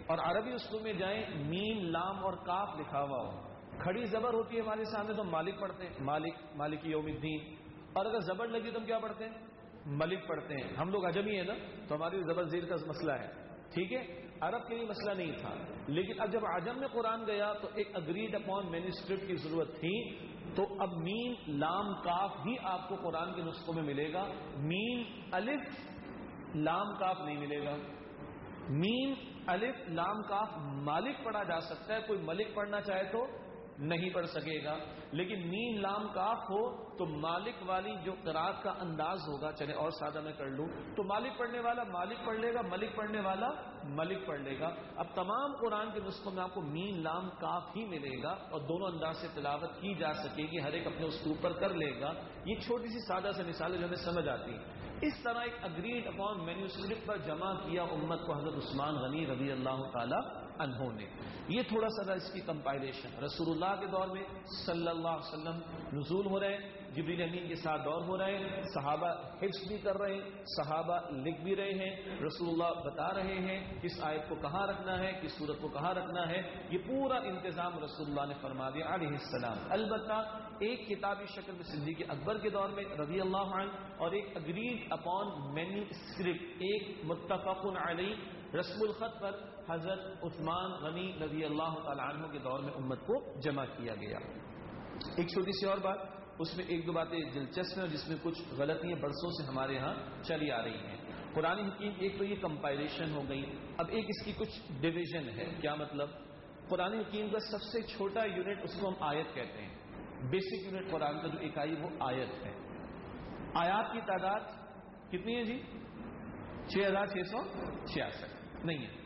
اور عربی اسلوب میں جائیں میم لام اور کاف لکھا ہوا ہو. کھڑی زبر ہوتی ہے ہمارے سامنے تو مالک پڑھتے ہیں, مالک مالک یوم الدین, اور اگر زبر لگی تو ہم کیا پڑھتے ہیں؟ ملک پڑھتے ہیں. ہم لوگ عجمی ہیں نا, تو ہماری زبر زیر کا مسئلہ ہے, ٹھیک ہے. عرب کے لیے مسئلہ نہیں تھا, لیکن اب جب عجم میں قرآن گیا تو ایک اگریڈ اپون مینوسکرپٹ کی ضرورت تھی. تو اب میم لام کاف بھی آپ کو قرآن کے نسخوں میں ملے گا, میم الف لام کاف نہیں ملے گا. میم الف لام کاف مالک پڑھا جا سکتا ہے, کوئی ملک پڑھنا چاہے تو نہیں پڑھ سکے گا, لیکن میم لام کاف ہو تو مالک والی جو قرات کا انداز ہوگا, چلے اور سادہ میں کر لوں, تو مالک پڑھنے والا مالک پڑھ لے گا, ملک پڑھنے والا ملک پڑھ لے گا. اب تمام قرآن کے نسخوں میں آپ کو میم لام کاف ہی ملے گا, اور دونوں انداز سے تلاوت کی جا سکے گی, ہر ایک اپنے اسلوب پر کر لے گا. یہ چھوٹی سی سادہ سے مثالیں جو ہمیں سمجھ آتی ہیں. اس طرح ایک اگریڈ اپون مینوسکرپٹ پر جمع کیا امت کو حضرت عثمان غنی رضی اللہ تعالی عنہ نے. یہ تھوڑا سا اس کی کمپائلیشن رسول اللہ کے دور میں صلی اللہ علیہ وسلم نزول ہو رہے ہیں, جبریل امین کے ساتھ دور ہو رہے ہیں, صحابہ حفظ بھی کر رہے ہیں, صحابہ لکھ بھی رہے ہیں, رسول اللہ بتا رہے ہیں کس آیت کو کہاں رکھنا ہے, کس سورت کو کہاں رکھنا ہے. یہ پورا انتظام رسول اللہ نے فرما دیا علیہ السلام. البتہ ایک کتابی شکل میں صدیق اکبر کے دور میں رضی اللہ عنہ, اور ایک اگریڈ اپون مینوسکرپٹ, ایک متفق علیہ رسم الخط پر حضرت عثمان غنی رضی اللہ تعالی عنہ کے دور میں امت کو جمع کیا گیا. ایک چھوٹی سی اور بات, اس میں ایک دو باتیں دلچسپ ہیں جس میں کچھ غلطیاں برسوں سے ہمارے ہاں چلی آ رہی ہیں. قرآن حکیم ایک تو یہ کمپائلیشن ہو گئی, اب ایک اس کی کچھ ڈویژن ہے. کیا مطلب؟ قرآن حکیم کا سب سے چھوٹا یونٹ اس کو ہم آیت کہتے ہیں. بیسک یونٹ قرآن کا جو اکائی وہ آیت ہے. آیات کی تعداد کتنی ہے جی؟ چھ ہزار چھ سو چھیاسٹھ نہیں ہے.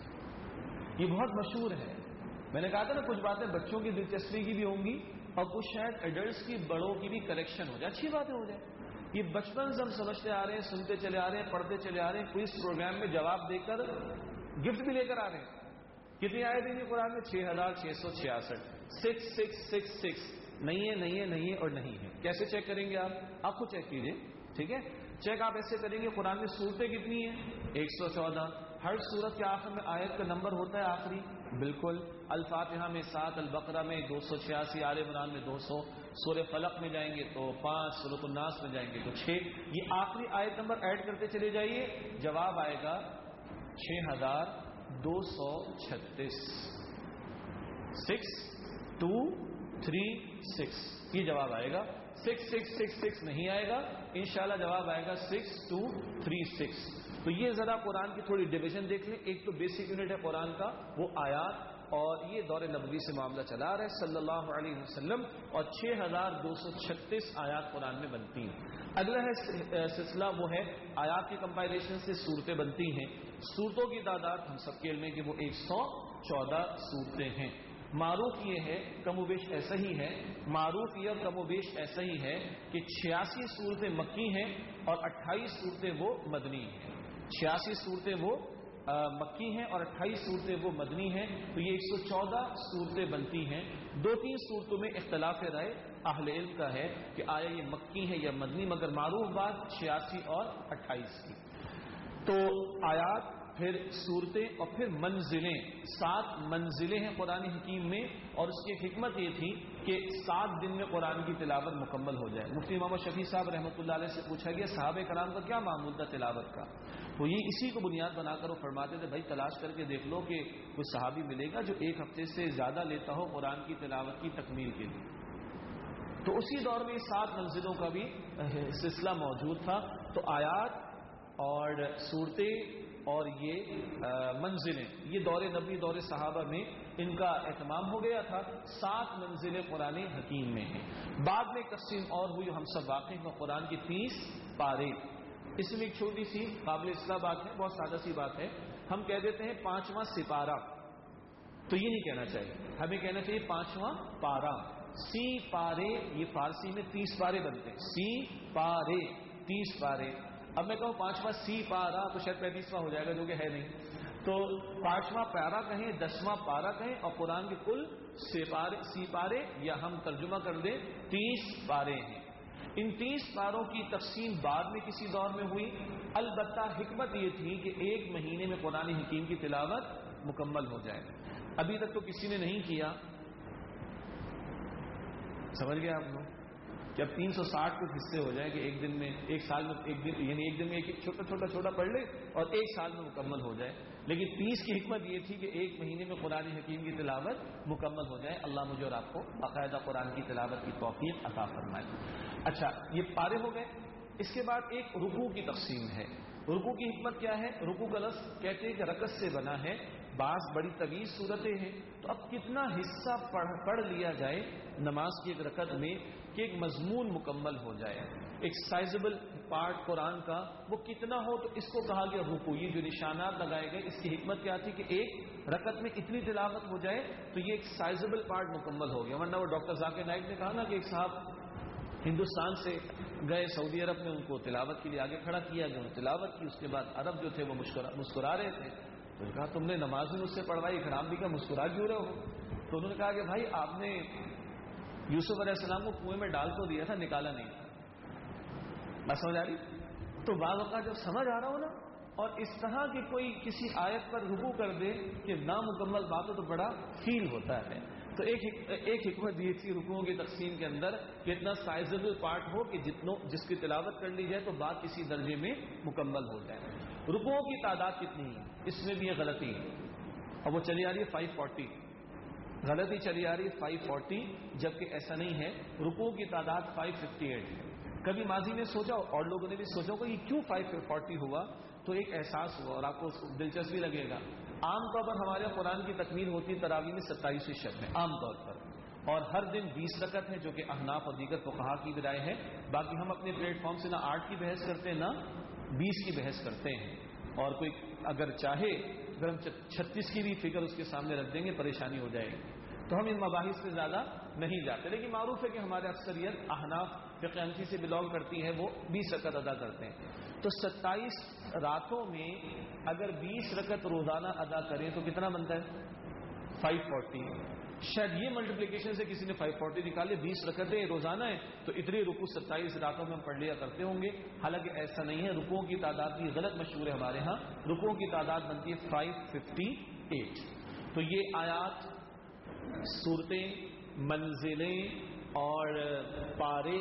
یہ بہت مشہور ہے. میں نے کہا تھا نا کچھ باتیں بچوں کی دلچسپی کی بھی ہوں گی, اور کچھ شاید ایڈلٹس کی بڑوں کی بھی کریکشن ہو جائے, اچھی باتیں ہو جائے. یہ بچپن سے ہم سمجھتے آ رہے ہیں, سنتے چلے آ رہے ہیں, پڑھتے چلے آ رہے ہیں, کوئی اس پروگرام میں جواب دے کر گفٹ بھی لے کر آ رہے ہیں. کتنی آئے دیں گے قرآن میں؟ چھ ہزار چھ سو چھیاسٹھ. سکس سکس سکس سکس نہیں ہے, نہیں ہے, نہیں ہے اور نہیں ہے. کیسے چیک کریں گے آپ؟ آپ خود چیک کیجئے, ٹھیک ہے. چیک آپ ایسے کریں گے, قرآن میں صورتیں کتنی ہیں؟ ایک سو چودہ. ہر صورت کے آخر میں آیت کا نمبر ہوتا ہے آخری, بالکل. الفاتحہ میں سات, البقرہ میں دو سو چھیاسی, آل عمران میں دو سو, سورہ فلق میں جائیں گے تو پانچ, سورۃ الناس میں جائیں گے تو چھ. یہ آخری آیت نمبر ایڈ کرتے چلے جائیے, جواب آئے گا چھ ہزار دو سو چھتیس. سکس ٹو تھری سکس یہ جواب آئے گا. سکس سکس سکس سکس نہیں آئے گا, انشاءاللہ جواب آئے گا سکس ٹو تھری سکس. تو یہ ذرا قرآن کی تھوڑی ڈویژن دیکھ لیں. ایک تو بیسک یونٹ ہے قرآن کا وہ آیات, اور یہ دور نبوی سے معاملہ چلا رہا ہے صلی اللہ علیہ وسلم, اور چھ ہزار دو سو چھتیس آیات قرآن میں بنتی ہیں. اگلا ہے سلسلہ وہ ہے آیات کی کمپائلیشن سے صورتیں بنتی ہیں. صورتوں کی تعداد ہم سب کے علم میں کہ وہ ایک سو چودہ صورتیں ہیں. معروف یہ ہے, کم و بیش ایسا ہی ہے, معروف یہ کم و بیش ایسا ہی ہے کہ چھیاسی صورتیں مکی ہیں اور اٹھائیس صورتیں وہ مدنی ہیں. چھیاسی صورتیں وہ مکی ہیں اور اٹھائیس صورتیں وہ مدنی ہیں. تو یہ ایک سو چودہ صورتیں بنتی ہیں. دو تین صورتوں میں اختلاف رائے اہل علم کا ہے کہ آیا یہ مکی ہے یا مدنی, مگر معروف بات چھیاسی اور اٹھائیس کی. تو آیات, پھر صورتیں, اور پھر منزلیں. سات منزلیں ہیں قرآن حکیم میں, اور اس کی حکمت یہ تھی کہ سات دن میں قرآن کی تلاوت مکمل ہو جائے. مفتی محمد شفیع صاحب رحمۃ اللہ علیہ سے پوچھا گیا صحابہ کرام کا کیا معمول تھا تلاوت کا, تو یہ اسی کو بنیاد بنا کر وہ فرماتے تھے بھائی تلاش کر کے دیکھ لو کہ کوئی صحابی ملے گا جو ایک ہفتے سے زیادہ لیتا ہو قرآن کی تلاوت کی تکمیل کے لیے. تو اسی دور میں سات منزلوں کا بھی سلسلہ موجود تھا. تو آیات اور صورتیں اور یہ منزلیں, یہ دور نبی, دور صحابہ میں ان کا اہتمام ہو گیا تھا. سات منزلیں قرآن حکیم میں ہیں. بعد میں تقسیم اور ہوئی, ہم سب واقف ہیں, قرآن کی تیس پارے. اس میں ایک چھوٹی سی قابل اصلاح بات ہے, بہت سادہ سی بات ہے. ہم کہہ دیتے ہیں پانچواں سپارہ, تو یہ نہیں کہنا چاہیے, ہمیں کہنا چاہیے پانچواں پارا. سی پارے, یہ فارسی میں تیس پارے بنتے ہیں. سی پارے تیس پارے. اب میں کہوں پانچواں سی پارا تو شاید پینتیسواں ہو جائے گا, جو کہ ہے نہیں. تو پانچواں پیارا کہیں, دسواں پارا کہیں, اور قرآن کے کل سی پارے, یا ہم ترجمہ کر دیں تیس پارے ہیں. ان تیس پاروں کی تقسیم بعد میں کسی دور میں ہوئی. البتہ حکمت یہ تھی کہ ایک مہینے میں قرآن حکیم کی تلاوت مکمل ہو جائے. ابھی تک تو کسی نے نہیں کیا. سمجھ گئے آپ لوگ کہ اب تین سو ساٹھ کچھ حصے ہو جائے کہ ایک دن میں ایک سال میں ایک دن یعنی ایک دن میں ایک چھوٹا چھوٹا چھوٹا پڑھ لے اور ایک سال میں مکمل ہو جائے. لیکن تیس کی حکمت یہ تھی کہ ایک مہینے میں قرآن حکیم کی تلاوت مکمل ہو جائے. اللہ مجھے اور آپ کو باقاعدہ قرآن کی تلاوت کی توفیق عطا فرمائے. اچھا یہ پارے ہو گئے. اس کے بعد ایک رکوع کی تقسیم ہے. رکوع کی حکمت کیا ہے؟ رکوع کا لفظ کہتے ہیں کہ رکعت سے بنا ہے. بعض بڑی طویل صورتیں ہیں تو اب کتنا حصہ پڑھ پڑھ لیا جائے نماز کی ایک رکعت میں کہ ایک مضمون مکمل ہو جائے. ایک سائزبل پارٹ قرآن کا وہ کتنا ہو تو اس کو کہا گیا رکوع. یہ جو نشانات لگائے گئے اس کی حکمت کیا تھی کہ ایک رکعت میں اتنی تلاوت ہو جائے تو یہ ایک سائزبل پارٹ مکمل ہو گیا. ورنہ وہ ڈاکٹر ذاکر نائک نے کہا نا کہ ایک صاحب ہندوستان سے گئے سعودی عرب میں, ان کو تلاوت کے لیے آگے کھڑا کیا گیا, تلاوت کی. اس کے بعد عرب جو تھے وہ مسکرا رہے تھے. تو کہا تم نے نماز بھی مجھ سے پڑھوائی, اکرام بھی کا مسکرا کیوں رہے ہو؟ تو انہوں نے کہا کہ بھائی آپ نے یوسف علیہ السلام کو کنویں میں ڈال تو دیا تھا, نکالا نہیں تھا. بات سمجھ آ رہی؟ تو بعض اوقات جب سمجھ آ رہا ہو نا اور اس طرح کی کوئی کسی آیت پر رکوع کر دے کہ نامکمل بات ہو تو بڑا فیل ہوتا ہے. تو ایک ایک حکمت دی تھی رکوعوں کی تقسیم کے اندر کہ اتنا سائزبل پارٹ ہو کہ جتنوں جس کی تلاوت کر لی جائے تو بات کسی درجے میں مکمل ہو جائے. رکوعوں کی تعداد کتنی ہے اس میں بھی یہ غلطی ہے, اور وہ چلی آ رہی ہے فائیو فورٹی. غلطی چلی آ رہی ہے فائیو فورٹی, جبکہ ایسا نہیں ہے. رکوعوں کی تعداد فائیو ففٹی ایٹ ہے. کبھی ماضی میں سوچا اور لوگوں نے بھی سوچا کہ یہ کیوں فائیو فورٹی ہوا, تو ایک احساس ہوا اور آپ کو دلچسپی لگے گا. عام طور پر ہمارے قرآن کی تکمیل ہوتی ہے تراویح میں ستائیسویں شب میں عام طور پر, اور ہر دن بیس رکعت ہے جو کہ احناف اور دیگر فقہا کی بھی رائے ہے. باقی ہم اپنے پلیٹ فارم سے نہ آٹھ کی بحث کرتے ہیں نہ بیس کی بحث کرتے ہیں, اور کوئی اگر چاہے اگر ہم چھتیس کی بھی فکر اس کے سامنے رکھ دیں گے پریشانی ہو جائے گی. تو ہم ان مباحث میں زیادہ نہیں جاتے, لیکن معروف ہے کہ ہمارے اکثریت احناف فقہ حنفی سے بلانگ کرتی ہے, وہ بیس رکعت ادا کرتے ہیں. تو ستائیس راتوں میں اگر بیس رکعت روزانہ ادا کریں تو کتنا بنتا ہے؟ Five forty. شاید یہ ملٹیپلیکیشن سے کسی نے فائیو فورٹی نکالے, بیس رکعتیں روزانہ ہیں تو اتنی رکوع ستائیس راتوں میں ہم پڑھ لیا کرتے ہوں گے. حالانکہ ایسا نہیں ہے, رکوعوں کی تعداد بھی غلط مشہور ہے ہمارے ہاں. رکوعوں کی تعداد بنتی ہے فائیو ففٹی ایٹ. تو یہ آیات, صورتیں, منزلیں اور پارے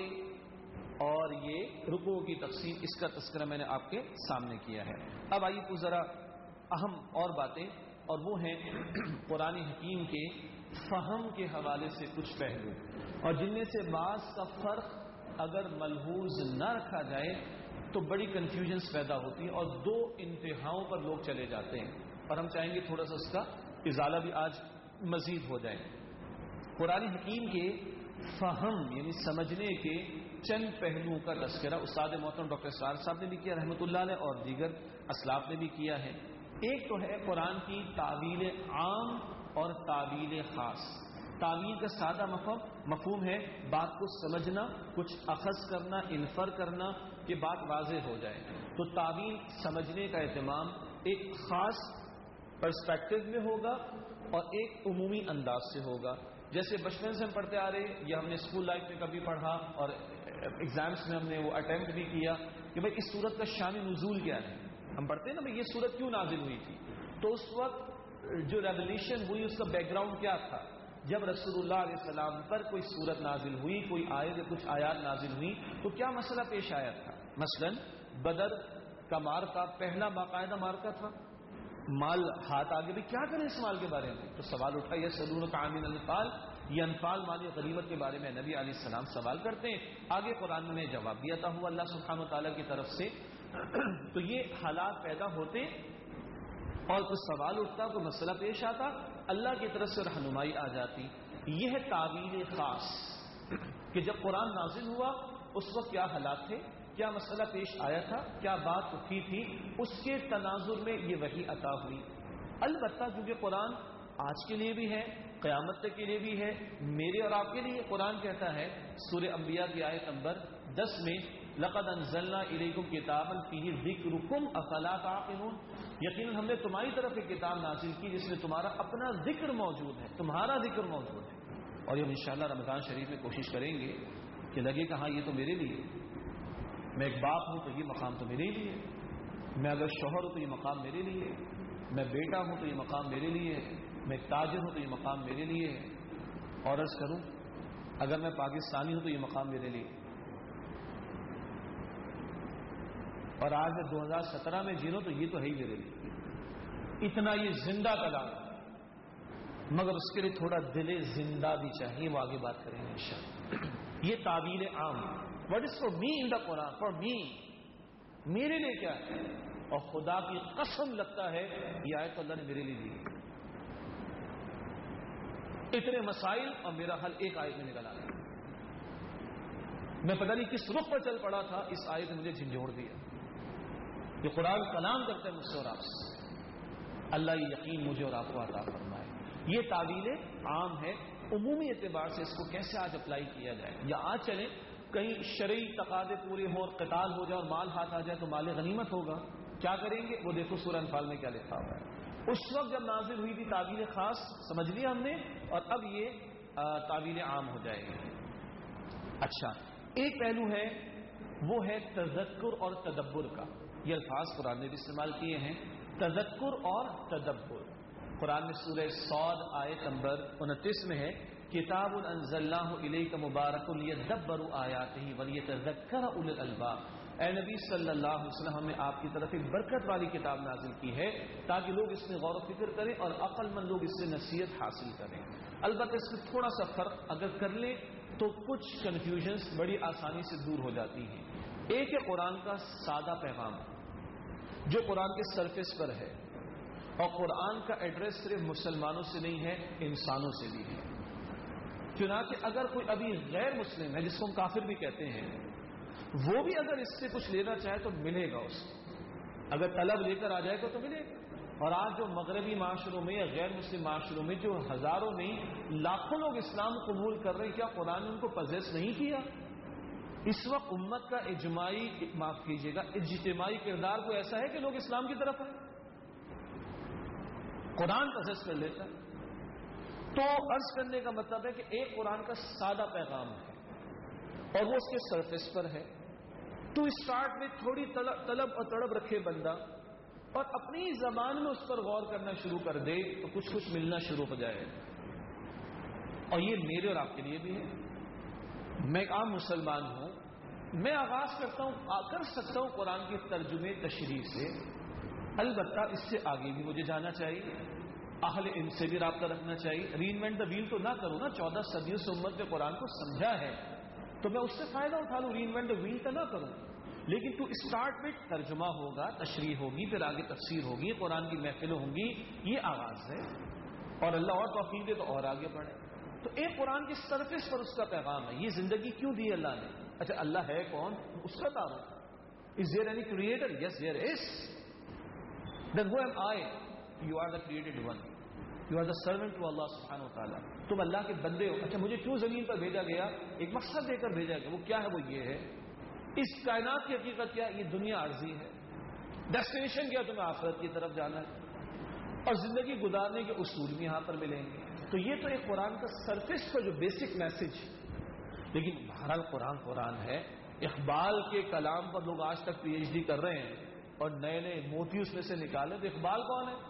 اور یہ رکوع کی تقسیم, اس کا تذکرہ میں نے آپ کے سامنے کیا ہے. اب آئیے کچھ ذرا اہم اور باتیں, اور وہ ہیں قرآن حکیم کے فہم کے حوالے سے کچھ پہلو, اور جن میں سے بعض کا فرق اگر ملحوظ نہ رکھا جائے تو بڑی کنفیوژنس پیدا ہوتی ہیں اور دو انتہاؤں پر لوگ چلے جاتے ہیں, اور ہم چاہیں گے تھوڑا سا اس کا ازالہ بھی آج مزید ہو جائے. قرآن حکیم کے فہم یعنی سمجھنے کے چند پہلوؤں کا تذکرہ استاد محترم ڈاکٹر اسرار صاحب نے بھی کیا رحمۃ اللہ علیہ, اور دیگر اسلاف نے بھی کیا ہے. ایک تو ہے قرآن کی تعویل عام اور تعویل خاص. تعویل کا سادہ مفہوم مفہوم ہے بات کو سمجھنا, کچھ اخذ کرنا, انفر کرنا کہ بات واضح ہو جائے. تو تعویل سمجھنے کا اہتمام ایک خاص پرسپیکٹو میں ہوگا اور ایک عمومی انداز سے ہوگا. جیسے بچپن سے ہم پڑھتے آ رہے, یا ہم نے اسکول لائف میں کبھی پڑھا اور ایگزامس میں ہم نے وہ اٹیمپٹ بھی کیا کہ بھائی اس سورت کا شان نزول کیا ہے. ہم پڑھتے ہیں نا بھائی یہ سورت کیوں نازل ہوئی تھی, تو اس وقت جو ریولیوشن ہوئی اس کا بیک گراؤنڈ کیا تھا. جب رسول اللہ علیہ السلام پر کوئی سورت نازل ہوئی, کوئی آیت یا کچھ آیات نازل ہوئی, تو کیا مسئلہ پیش آیا تھا. مثلا بدر کا مارکا پہلا باقاعدہ مارکا تھا, مال ہاتھ آگے بھی کیا کریں اس مال کے بارے میں, تو سوال اٹھا یہ سلون کا عامل انفال, یہ انفال مال غنیمت کے بارے میں نبی علیہ السلام سوال کرتے ہیں. آگے قرآن میں جواب بھی عطا ہوا اللہ سبحانہ و تعالیٰ کی طرف سے. تو یہ حالات پیدا ہوتے اور کچھ سوال اٹھتا, کوئی مسئلہ پیش آتا, اللہ کی طرف سے رہنمائی آ جاتی. یہ ہے تعویل خاص کہ جب قرآن نازل ہوا اس وقت کیا حالات تھے, کیا مسئلہ پیش آیا تھا, کیا بات اٹھی تھی, اس کے تناظر میں یہ وحی عطا ہوئی. البتہ کیونکہ قرآن آج کے لیے بھی ہے, قیامت تک کے لیے بھی ہے, میرے اور آپ کے لیے قرآن کہتا ہے سورہ انبیاء کی آیت نمبر دس میں لقد انزلنا الیکم کتابا فیہ ذکرکم افلا تعقلون, یقیناً ہم نے تمہاری طرف ایک کتاب نازل کی جس میں تمہارا اپنا ذکر موجود ہے, تمہارا ذکر موجود ہے. اور یہ انشاءاللہ رمضان شریف میں کوشش کریں گے کہ لگے کہ ہاں یہ تو میرے لیے, میں ایک باپ ہوں تو یہ مقام تو میرے لیے, میں اگر شوہر ہوں تو یہ مقام میرے لیے, میں بیٹا ہوں تو یہ مقام میرے لیے ہے، میں تاجر ہوں تو یہ مقام میرے لیے ہے، اور عرض کروں اگر میں پاکستانی ہوں تو یہ مقام میرے لیے ہے۔ اور آج میں دو ہزار سترہ میں جی رہا ہوں تو یہ تو ہے ہی میرے لیے، اتنا یہ زندہ کلام، مگر اس کے لیے تھوڑا دل زندہ بھی چاہیے، وہ آگے بات کریں گے انشاءاللہ۔ یہ تعبیر عام، what is for me in the Quran, for me, میرے لیے کیا ہے، اور خدا کی قسم لگتا ہے یہ آیت اللہ نے میرے لیے دی، اتنے مسائل اور میرا حل ایک آیت میں نکل آیا، میں پتہ نہیں کس رخ پر چل پڑا تھا، اس آیت نے مجھے جھنجھوڑ دیا۔ یہ قرآن کلام کرتا ہے مجھ سے اور آپ سے، اللہ یہ یقین مجھے اور آپ کو عطا فرمائے۔ یہ تعبیر عام ہے، عمومی اعتبار سے اس کو کیسے آج اپلائی کیا جائے، یا آج چلیں کہیں شرعی تقاضے پورے ہوں اور قتال ہو جائے اور مال ہاتھ آ جائے تو مال غنیمت ہوگا، کیا کریں گے؟ وہ دیکھو سورہ انفال میں کیا لکھا ہوا ہے۔ اس وقت جب نازل ہوئی تھی تعبیر خاص، سمجھ لیا ہم نے، اور اب یہ تعبیر عام ہو جائے گی۔ اچھا، ایک پہلو ہے وہ ہے تذکر اور تدبر کا، یہ الفاظ قرآن نے بھی استعمال کیے ہیں، تذکر اور تدبر۔ قرآن میں سورہ صاد آیت نمبر انتیس میں ہے، کتاب انزلناہ الیک مبارک لیدبروا آیاتہ ولیتذکر اولی الالباب۔ اے نبی صلی اللہ علیہ وسلم، ہم نے آپ کی طرف ایک برکت والی کتاب نازل کی ہے تاکہ لوگ اس میں غور و فکر کریں اور عقل مند لوگ اس سے نصیحت حاصل کریں۔ البتہ اس میں تھوڑا سا فرق اگر کر لیں تو کچھ کنفیوژنز بڑی آسانی سے دور ہو جاتی ہیں۔ ایک ہے قرآن کا سادہ پیغام جو قرآن کے سرفیس پر ہے، اور قرآن کا ایڈریس صرف مسلمانوں سے نہیں ہے، انسانوں سے بھی ہے۔ چنانچہ اگر کوئی ابھی غیر مسلم ہے، جس کو ہم کافر بھی کہتے ہیں، وہ بھی اگر اس سے کچھ لینا چاہے تو ملے گا، اس کو اگر طلب لے کر آ جائے گا تو ملے گا۔ اور آج جو مغربی معاشروں میں یا غیر مسلم معاشروں میں جو ہزاروں نہیں لاکھوں لوگ اسلام قبول کر رہے ہیں، کیا قرآن نے ان کو پزیس نہیں کیا؟ اس وقت امت کا اجماعی، معاف کیجیے گا، اجتماعی کردار کو ایسا ہے کہ لوگ اسلام کی طرف ہیں، قرآن پزیس کر لیتا ہے۔ تو عرض کرنے کا مطلب ہے کہ ایک قرآن کا سادہ پیغام ہے اور وہ اس کے سرفیس پر ہے، تو اسٹارٹ میں تھوڑی طلب اور تڑب رکھے بندہ اور اپنی زبان میں اس پر غور کرنا شروع کر دے تو کچھ کچھ ملنا شروع ہو جائے۔ اور یہ میرے اور آپ کے لیے بھی ہے۔ میں ایک عام مسلمان ہوں، میں آغاز کرتا ہوں کر سکتا ہوں قرآن کے ترجمے تشریح سے، البتہ اس سے آگے بھی مجھے جانا چاہیے، اہل علم سے بھی رابطہ رکھنا چاہیے۔ ری انوینٹ دا ویل تو نہ کروں نا، چودہ صدیوں سے امت نے قرآن کو سمجھا ہے تو میں اس سے فائدہ اٹھا لوں، ری انوینٹ دا ویل تو نہ کروں۔ لیکن تو اسٹارٹ میں ترجمہ ہوگا، تشریح ہوگی، پھر آگے تفسیر ہوگی، قرآن کی محفلیں ہوں گی، یہ آغاز ہے، اور اللہ اور توفیق دے تو اور آگے بڑھے۔ تو ایک قرآن کی سرفیس پر اس کا پیغام ہے، یہ زندگی کیوں دی اللہ نے؟ اچھا، اللہ ہے کون؟ اس کا تعارف۔ Is there any creator? Yes, there is. Then who am I? You are the created one. You are the servant to Allah subhanahu wa ta'ala. تم اللہ کے بندے ہو۔ اچھا، مجھے کیوں زمین پر بھیجا گیا؟ ایک مقصد دے کر بھیجا گیا، وہ کیا ہے؟ وہ یہ ہے، اس کائنات کی حقیقت کیا؟ یہ دنیا عارضی ہے، ڈیسٹینیشن کیا؟ تمہیں آخرت کی طرف جانا ہے، اور زندگی گزارنے کے اصول بھی یہاں پر ملیں گے۔ تو یہ تو ایک قرآن کا سرفیس پر جو بیسک میسج، لیکن بہرحال قرآن قرآن ہے۔ اقبال کے کلام پر لوگ آج تک پی ایچ ڈی کر رہے ہیں اور نئے نئے موتی اس میں سے نکالے، تو اقبال کون ہے؟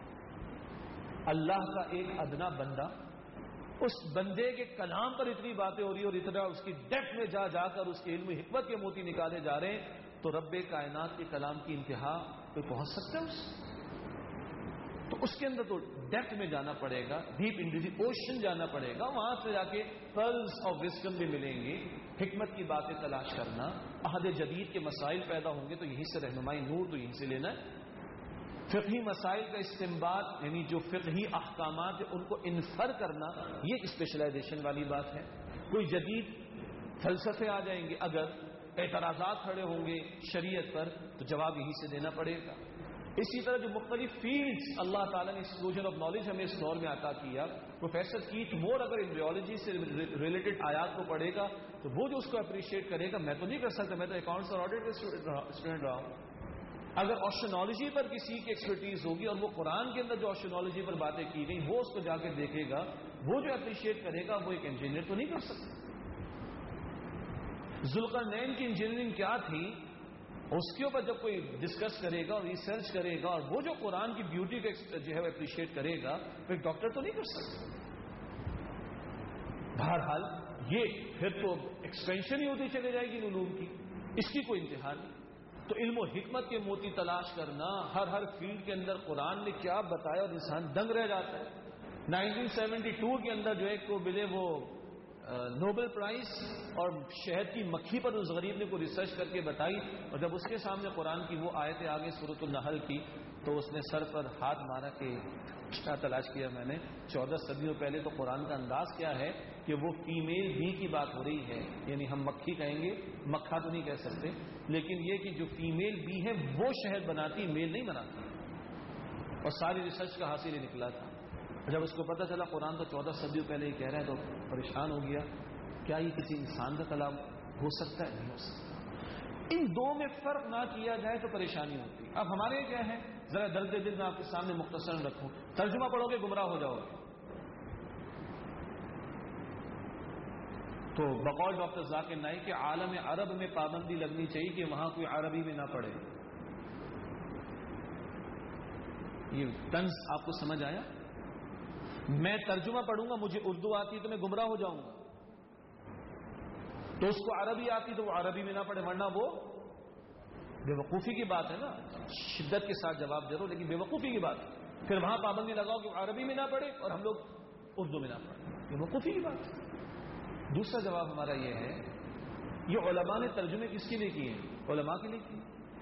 اللہ کا ایک ادنا بندہ، اس بندے کے کلام پر اتنی باتیں ہو رہی اور اتنا اس کی ڈیپتھ میں جا جا کر اس کے علم حکمت کے موتی نکالے جا رہے ہیں، تو رب کائنات کے کلام کی انتہا کوئی پہنچ سکتا ہے اس تو اس کے اندر تو ڈیپتھ میں جانا پڑے گا، ڈیپ انٹو دی اوشن جانا پڑے گا، وہاں سے جا کے پرلز آف وزڈم بھی ملیں گے، حکمت کی باتیں تلاش کرنا، عہد جدید کے مسائل پیدا ہوں گے تو یہیں سے رہنمائی، نور تو یہیں سے لینا ہے۔ فقہی مسائل کا استنباط، یعنی جو فقہی احکامات ہیں ان کو انفر کرنا، یہ ایک اسپیشلائزیشن والی بات ہے۔ کوئی جدید فلسفے آ جائیں گے، اگر اعتراضات کھڑے ہوں گے شریعت پر تو جواب یہیں سے دینا پڑے گا۔ اسی طرح جو مختلف فیلڈز اللہ تعالیٰ نے ایکسپلوژن آف نالج ہمیں اس دور میں عطا کیا، پروفیسر کیتھ مور اگر ایمبریولوجی سے ریلیٹڈ آیات کو پڑھے گا تو وہ جو اس کو اپریشیٹ کرے گا، میں تو نہیں کر سکتا، میں تو اکاؤنٹس اور آڈٹ کا اسٹوڈنٹ رہا ہوں۔ اگر اوشنالوجی پر کسی کی ایکسپرٹیز ہوگی اور وہ قرآن کے اندر جو اوشنالوجی پر باتیں کی گئی وہ اس کو جا کے دیکھے گا، وہ جو اپریشیٹ کرے گا وہ ایک انجینئر تو نہیں کر سکتا۔ ذوالقرنین کی انجینئرنگ کیا تھی؟ اس کے اوپر جب کوئی ڈسکس کرے گا اور ریسرچ کرے گا اور وہ جو قرآن کی بیوٹی کو جو ہے وہ اپریشیٹ کرے گا پھر ڈاکٹر تو نہیں کر سکتا. بہرحال یہ پھر تو ایکسپینشن ہی ہوتی چلی جائے گی علوم کی، اس کی کوئی انتہا نہیں. تو علم و حکمت کے موتی تلاش کرنا، ہر ہر فیلڈ کے اندر قرآن نے کیا بتایا اور انسان دنگ رہ جاتا ہے. نائنٹین سیونٹی ٹو کے اندر جو ایک کو ملے وہ نوبل پرائز، اور شہد کی مکھی پر اس غریب نے کوئی ریسرچ کر کے بتائی، اور جب اس کے سامنے قرآن کی وہ آیتیں آگے سورۃ النحل کی تو اس نے سر پر ہاتھ مارا کہ کیا تلاش کیا میں نے. چودہ صدیوں پہلے تو قرآن کا انداز کیا ہے کہ وہ فیمیل بی کی بات ہو رہی ہے، یعنی ہم مکھی کہیں گے، مکھا تو نہیں کہہ سکتے، لیکن یہ کہ جو فیمیل بی ہے وہ شہد بناتی، میل نہیں بناتی. اور ساری ریسرچ کا حاصل ہی نکلا تھا. جب اس کو پتہ چلا قرآن تو چودہ صدیوں پہلے ہی کہہ رہا ہے تو پریشان ہو گیا، کیا یہ کسی انسان کا کلام ہو سکتا ہے؟ نہیں ہو سکتا. ان دو میں فرق نہ کیا جائے تو پریشانی ہوتی. اب ہمارے کیا ہے، ذرا درد دل میں آپ کے سامنے مختصر رکھوں، ترجمہ پڑھو گے گمراہ ہو جاؤ گے. تو بقول ڈاکٹر ذاکر نائک کہ عالم عرب میں پابندی لگنی چاہیے کہ وہاں کوئی عربی میں نہ پڑھے. یہ طنز آپ کو سمجھ آیا؟ میں ترجمہ پڑھوں گا، مجھے اردو آتی تو میں گمراہ ہو جاؤں گا، تو اس کو عربی آتی تو وہ عربی میں نہ پڑھے، ورنہ وہ بے وقوفی کی بات ہے نا. شدت کے ساتھ جواب دے رہا ہوں لیکن بے وقوفی کی بات ہے. پھر وہاں پابندی لگاؤ کہ عربی میں نہ پڑھے اور ہم لوگ اردو میں نہ پڑھیں، بے وقوفی کی بات ہے. دوسرا جواب ہمارا یہ ہے، یہ علماء نے ترجمے کس کے لیے کیے؟ علماء کے لیے کیے.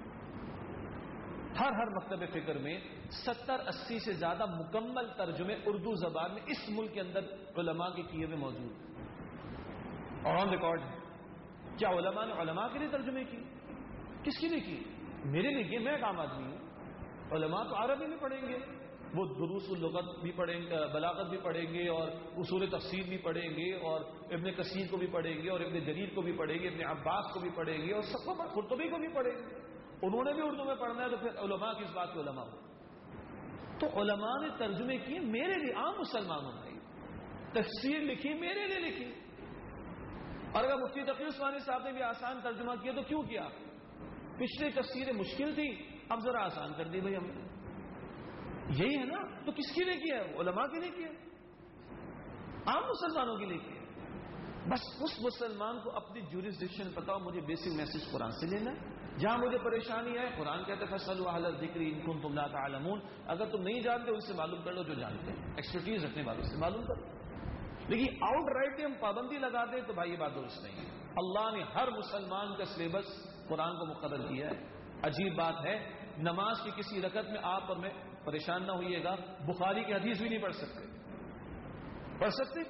ہر ہر مکتب فکر میں ستر اسی سے زیادہ مکمل ترجمے اردو زبان میں اس ملک کے اندر علماء کے کیے ہوئے موجود ہیں اور آن ریکارڈ ہے. کیا علماء نے علماء کے لیے ترجمے کی؟ کس کے لیے کی؟ میرے لیے کیے. میں ایک عام آدمی ہوں. علماء تو عربی میں پڑھیں گے، وہ دروس اللغت بھی پڑھیں گے، بلاغت بھی پڑھیں گے، اور اصول تفسیر بھی پڑھیں گے، اور ابن کثیر کو بھی پڑھیں گے، اور ابن جریر کو بھی پڑھیں گے، ابن عباس کو بھی پڑھیں گے، اور سب کو قرطبی کو بھی پڑھیں گے. انہوں نے بھی اردو میں پڑھنا ہے تو پھر علماء کس بات کے علماء ہو؟ تو علماء نے ترجمے کیے میرے لیے، عام مسلمانوں نے. تفسیر لکھی میرے لیے لکھی. اور اگر مفتی تقی عثمانی صاحب نے بھی آسان ترجمہ کیا تو کیوں کیا؟ پچھلی تفسیریں مشکل تھی، اب ذرا آسان کر دی بھائی ہم نے. یہی ہے نا. تو کس کے لیے کیا؟ علماء کے لیے کیا، عام مسلمانوں کے لیے کیا. بس اس مسلمان کو اپنی جورسڈکشن پتا ہو، مجھے بیسک میسج قرآن سے لینا ہے. جہاں مجھے پریشانی ہے قرآن کہتے ہیں فَاسْأَلُوا أَهْلَ الذِّكْرِ إِن كُنتُمْ لَا تَعْلَمُونَ. اگر تم نہیں جانتے ان سے معلوم کر لو جو جانتے ہیں، ایکسپرٹیز رکھنے والوں سے معلوم کرو. لیکن آؤٹ رائٹ ہم پابندی لگا دیں تو بھائی یہ بات درست نہیں ہے. اللہ نے ہر مسلمان کا سلیبس قرآن کو مقرر کیا ہے. عجیب بات ہے، نماز کی کسی رکعت میں آپ اور میں پریشان نہ ہوئیے گا، بخاری کی حدیث بھی نہیں پڑھ سکتے. پڑھ سکتے؟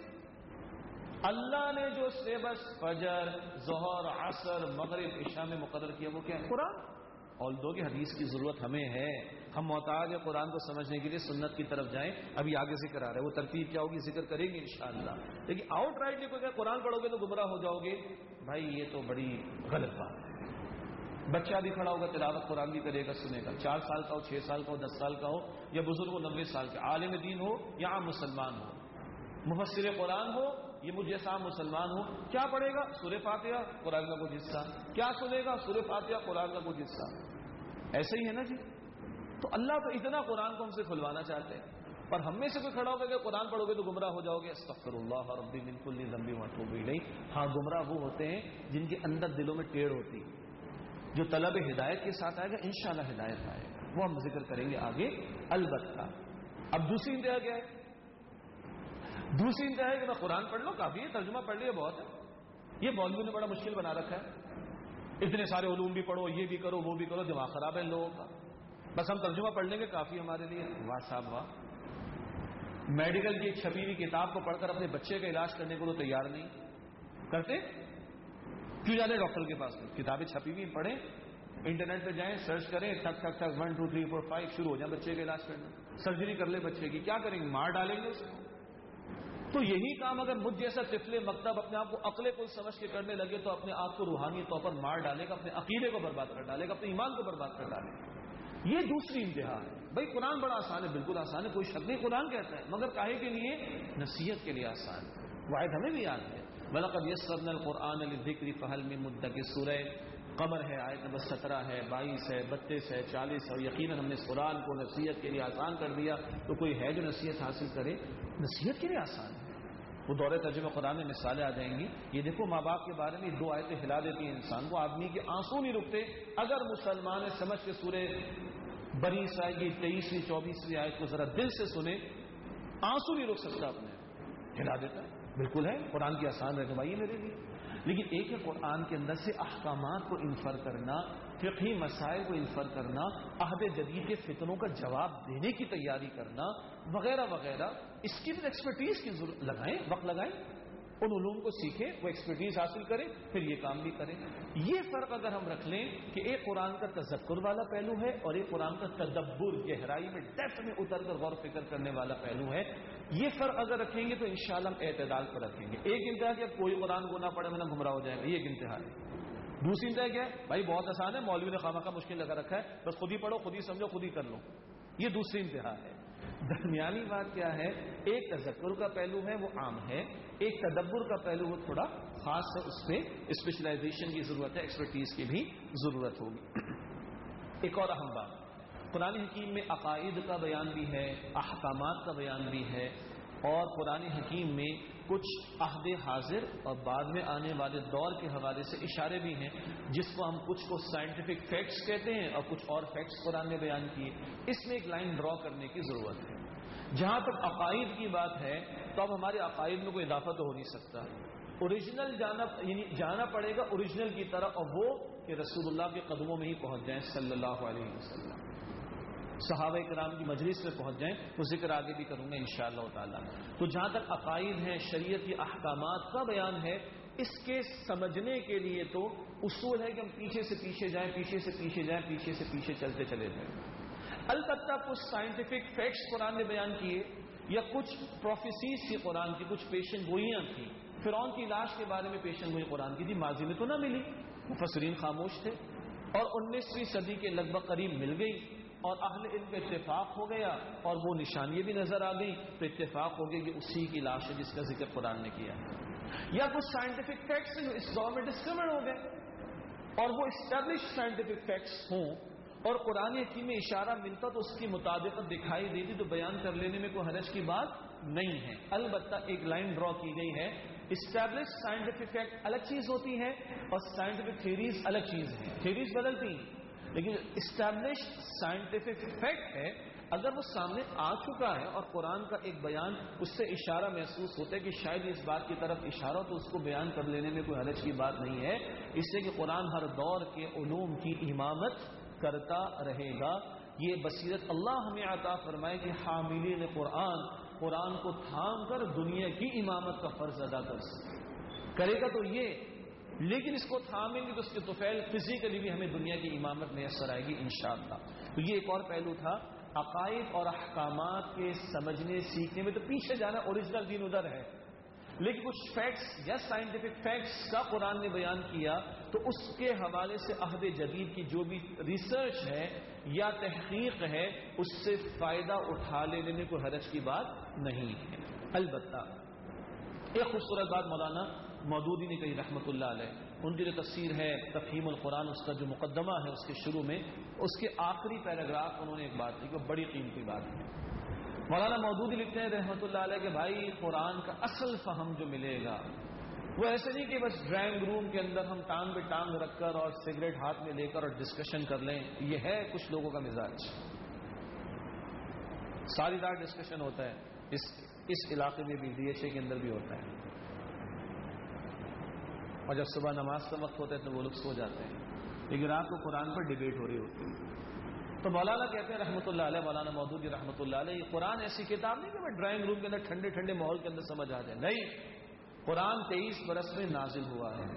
اللہ نے جو سلیبس فجر، ظہر، عصر، مغرب، عشاء میں مقرر کیا وہ کیا ہے؟ قرآن. اور دو کی حدیث کی ضرورت ہمیں ہے، ہم محتاج ہیں قرآن کو سمجھنے کے لیے سنت کی طرف جائیں. ابھی آگے ذکر آ رہا ہے، وہ ترتیب کیا ہوگی ذکر کریں گے انشاءاللہ. لیکن آؤٹ رائٹ نہیں کوئی کہ قرآن پڑھو گے تو گمراہ ہو جاؤ گے، بھائی یہ تو بڑی غلط بات ہے. بچہ بھی کھڑا ہوگا تلاوت قرآن بھی کرے گا، سنے گا، چار سال کا ہو، چھ سال کا ہو، دس سال کا ہو، یا بزرگ ہو، نوے سال کا، عالم دین ہو یا عام مسلمان ہو، مفسر قرآن ہو یہ مجھ جیسا عام مسلمان ہو، کیا پڑھے گا؟ سورہ فاتحہ، قرآن کا کچھ حصہ. کیا سنے گا؟ سورہ فاتحہ، قرآن کا کچھ حصہ. ایسے ہی ہے نا جی. تو اللہ تو اتنا قرآن کو ہم سے کھلوانا چاہتے ہیں، پر ہم میں سے کوئی کھڑا ہوگا کہ قرآن پڑھو گے تو گمراہ ہو جاؤ گے. استغفر اللہ ربی من کل ذنب واتوب الیہ. ہاں گمراہ وہ ہوتے ہیں جن کے اندر دلوں میں ٹیڑھ ہوتی ہے. جو طلب ہدایت کے ساتھ آئے گا انشاءاللہ ہدایت آئے گا، وہ ہم ذکر کریں گے آگے البتہ. اب دوسری انتہا کیا ہے؟ دوسری انتہا ہے کہ میں قرآن پڑھ لو، کافی ہے، ترجمہ پڑھ لیا بہت ہے. یہ مولوی نے بڑا مشکل بنا رکھا ہے، اتنے سارے علوم بھی پڑھو، یہ بھی کرو، وہ بھی کرو، دماغ خراب ہے ان لوگوں کا. بس ہم ترجمہ پڑھ لیں گے کافی ہمارے لیے. واہ صاحب واہ. میڈیکل کی ایک چھپی ہوئی کتاب کو پڑھ کر اپنے بچے کا علاج کرنے کو تو تیار نہیں کرتے. کیوں جانے ڈاکٹر کے پاس؟ کتابیں چھپی ہوئی پڑھیں، انٹرنیٹ پہ جائیں، سرچ کریں، tick tick tick one two three four five شروع ہو جائیں بچے کا علاج کرنا. سرجری کر لے بچے کی، کیا کریں گے؟ مار ڈالیں گے اس کو. تو یہی کام اگر مجھ جیسا طفل مکتب اپنے آپ کو عقل کل سمجھ کے کرنے لگے تو اپنے آپ کو روحانی طور پر مار ڈالے گا، اپنے عقیدے کو برباد کر ڈالے گا، اپنے ایمان کو برباد کر ڈالے گا. یہ دوسری انتہا ہے. بھائی قرآن بڑا آسان ہے، بالکل آسان ہے، کوئی شک نہیں، قرآن کہتا ہے، مگر کاہے کے لیے؟ نصیحت کے لیے آسان ہے. واحد ہمیں بھی یاد ہے وَلَقَدْ يَسَّرْنَا الْقُرْآنَ لِلذِّكْرِ فَهَلْ مِن مُدَّكِرٍ سورہ قمر ہے، آیت نمبر سترہ ہے، بائیس ہے، بتیس ہے، چالیس ہے. اور یقیناً ہم نے اس قرآن کو نصیحت کے لیے آسان کر دیا. تو کوئی ہے جو نصیحت حاصل کرے؟ نصیحت کے لیے آسان ہے. وہ دور ترجمہ قرآن میں مثالیں آ جائیں گی. یہ دیکھو ماں باپ کے بارے میں دو آیتیں ہلا دیتی ہیں انسان کو، آدمی کے آنسو نہیں رکتے. اگر مسلمان سمجھ کے سورہ بنی اسرائیل کی تیئیسویں چوبیسویں آیت کو ذرا دل سے سنے، آنسو نہیں روک سکتا، اپنے ہلا دیتا ہے. بالکل ہے، قرآن کی آسان رہنمائی ہے میرے لیے. لیکن ایک ہے قرآن کے اندر سے احکامات کو انفر کرنا، فقہی مسائل کو انفر کرنا، عہد جدید کے فتنوں کا جواب دینے کی تیاری کرنا وغیرہ وغیرہ. اس کی بھی ایکسپرٹیز کی ضرورت، لگائیں وقت لگائیں، ان علوم کو سیکھیں، وہ ایکسپرٹیز حاصل کریں، پھر یہ کام بھی کریں. یہ فرق اگر ہم رکھ لیں کہ ایک قرآن کا تذکر والا پہلو ہے اور ایک قرآن کا تدبر، گہرائی میں ڈیپتھ میں اتر کر غور فکر کرنے والا پہلو ہے، یہ فرق اگر رکھیں گے تو انشاءاللہ ہم اعتدال پر رکھیں گے. ایک انتہا کہ کوئی قرآن کو نہ پڑھے میں نہ گمراہ ہو جائے گا، یہ ایک انتہا ہے. دوسری انتہا کیا ہے؟ بھائی بہت آسان ہے، مولوی نے خامخواہ مشکل لگا رکھا ہے، بس خود ہی پڑھو، خود ہی سمجھو، خود ہی کر لو. یہ دوسری انتہا ہے. درمیانی بات کیا ہے؟ ایک تذکر کا پہلو ہے، وہ عام ہے. ایک تدبر کا پہلو وہ تھوڑا خاص ہے، اس پہ اسپیشلائزیشن کی ضرورت ہے، ایکسپرٹیز کی بھی ضرورت ہوگی. ایک اور اہم بات، قرآن حکیم میں عقائد کا بیان بھی ہے، احکامات کا بیان بھی ہے، اور قرآن حکیم میں کچھ عہد حاضر اور بعد میں آنے والے دور کے حوالے سے اشارے بھی ہیں، جس کو ہم کچھ کو سائنٹیفک فیکٹس کہتے ہیں اور کچھ اور فیکٹس قرآن نے بیان کیے. اس میں ایک لائن ڈرا کرنے کی ضرورت ہے. جہاں تک عقائد کی بات ہے تو اب ہمارے عقائد میں کوئی اضافہ تو ہو نہیں سکتا. اوریجنل جانا، یعنی جانا پڑے گا اوریجنل کی طرف، اور وہ کہ رسول اللہ کے قدموں میں ہی پہنچ جائیں صلی اللہ علیہ وسلم، صحابہ کرام کی مجلس میں پہنچ جائیں. وہ ذکر آگے بھی کروں گا انشاءاللہ تعالی. تو جہاں تک عقائد ہیں، شریعت کی احکامات کا بیان ہے، اس کے سمجھنے کے لیے تو اصول ہے کہ ہم پیچھے سے پیچھے جائیں، پیچھے سے پیچھے جائیں، پیچھے سے پیچھے چلتے چلے جائیں. البتہ کچھ سائنٹیفک فیکٹس قرآن نے بیان کیے، یا کچھ پروفیسیز کی قرآن کی، کچھ پیشن گوئیاں تھیں. فرعون کی لاش کے بارے میں پیشن گوئی قرآن کی تھی، ماضی میں تو نہ ملی، مفسرین خاموش تھے، اور انیسویں صدی کے لگ بھگ قریب مل گئی، اور اہل علم پہ اتفاق ہو گیا، اور وہ نشانیاں بھی نظر آ گئی، تو اتفاق ہو گیا کہ اسی کی لاش ہے جس کا ذکر قرآن نے کیا. یا کچھ سائنٹیفک فیکٹس ہیں جو اس دور میں ڈسکور ہو گئے، اور وہ اسٹیبلش سائنٹیفک فیکٹس ہوں اور قرآن حکیم میں اشارہ ملتا تو اس کی مطابقت دکھائی دیتی تو بیان کر لینے میں کوئی حرج کی بات نہیں ہے. البتہ ایک لائن ڈرا کی گئی ہے، اسٹیبلش سائنٹیفک فیکٹ الگ چیز ہوتی ہے اور سائنٹیفک تھیریز الگ چیز ہیں. تھیریز بدلتی ہیں، لیکن اسٹیبلش سائنٹیفک فیکٹ ہے، اگر وہ سامنے آ چکا ہے اور قرآن کا ایک بیان اس سے اشارہ محسوس ہوتا ہے کہ شاید اس بات کی طرف اشارہ، تو اس کو بیان کر لینے میں کوئی حرج کی بات نہیں ہے. اس سے کہ قرآن ہر دور کے علوم کی امامت کرتا رہے گا. یہ بصیرت اللہ ہمیں عطا فرمائے کہ حاملین قرآن قرآن کو تھام کر دنیا کی امامت کا فرض ادا کر سکے. کرے گا تو یہ، لیکن اس کو تھامیں گے تو اس کے طفیل فزیکلی بھی ہمیں دنیا کی امامت میسر آئے گی انشاءاللہ. تو یہ ایک اور پہلو تھا. عقائد اور احکامات کے سمجھنے سیکھنے میں تو پیچھے جانا، اوریجنل دین ادھر ہے، لیکن کچھ فیکٹس یا سائنٹیفک فیکٹس کا قرآن نے بیان کیا تو اس کے حوالے سے عہد جدید کی جو بھی ریسرچ ہے یا تحقیق ہے اس سے فائدہ اٹھا لینے میں کوئی حرج کی بات نہیں ہے. البتہ ایک خوبصورت بات مولانا مودودی نے کہی رحمۃ اللہ علیہ، ان کی جو تفسیر ہے تفہیم القرآن، اس کا جو مقدمہ ہے اس کے شروع میں اس کے آخری پیراگراف انہوں نے ایک بات کی کہ بڑی قیمتی بات ہے. مولانا مودودی لکھتے ہیں رحمۃ اللہ علیہ کہ بھائی قرآن کا اصل فہم جو ملے گا وہ ایسے نہیں کہ بس ڈرائنگ روم کے اندر ہم ٹانگ پہ ٹانگ رکھ کر اور سگریٹ ہاتھ میں لے کر اور ڈسکشن کر لیں. یہ ہے کچھ لوگوں کا مزاج، ساری رات ڈسکشن ہوتا ہے، اس اس علاقے میں بھی ڈی ایچ اے کے اندر بھی ہوتا ہے، اور جب صبح نماز کا وقت ہوتا ہے تو وہ لوگ سو جاتے ہیں، لیکن رات کو قرآن پر ڈیبیٹ ہو رہی ہوتی ہے. تو مولانا کہتے ہیں رحمۃ اللہ علیہ، مولانا مودودی رحمۃ اللہ علیہ، یہ قرآن ایسی کتاب نہیں کہ میں ڈرائنگ روم کے اندر ٹھنڈے ٹھنڈے ماحول کے اندر سمجھ آ جائے. نہیں، قرآن تیئیس برس میں نازل ہوا ہے.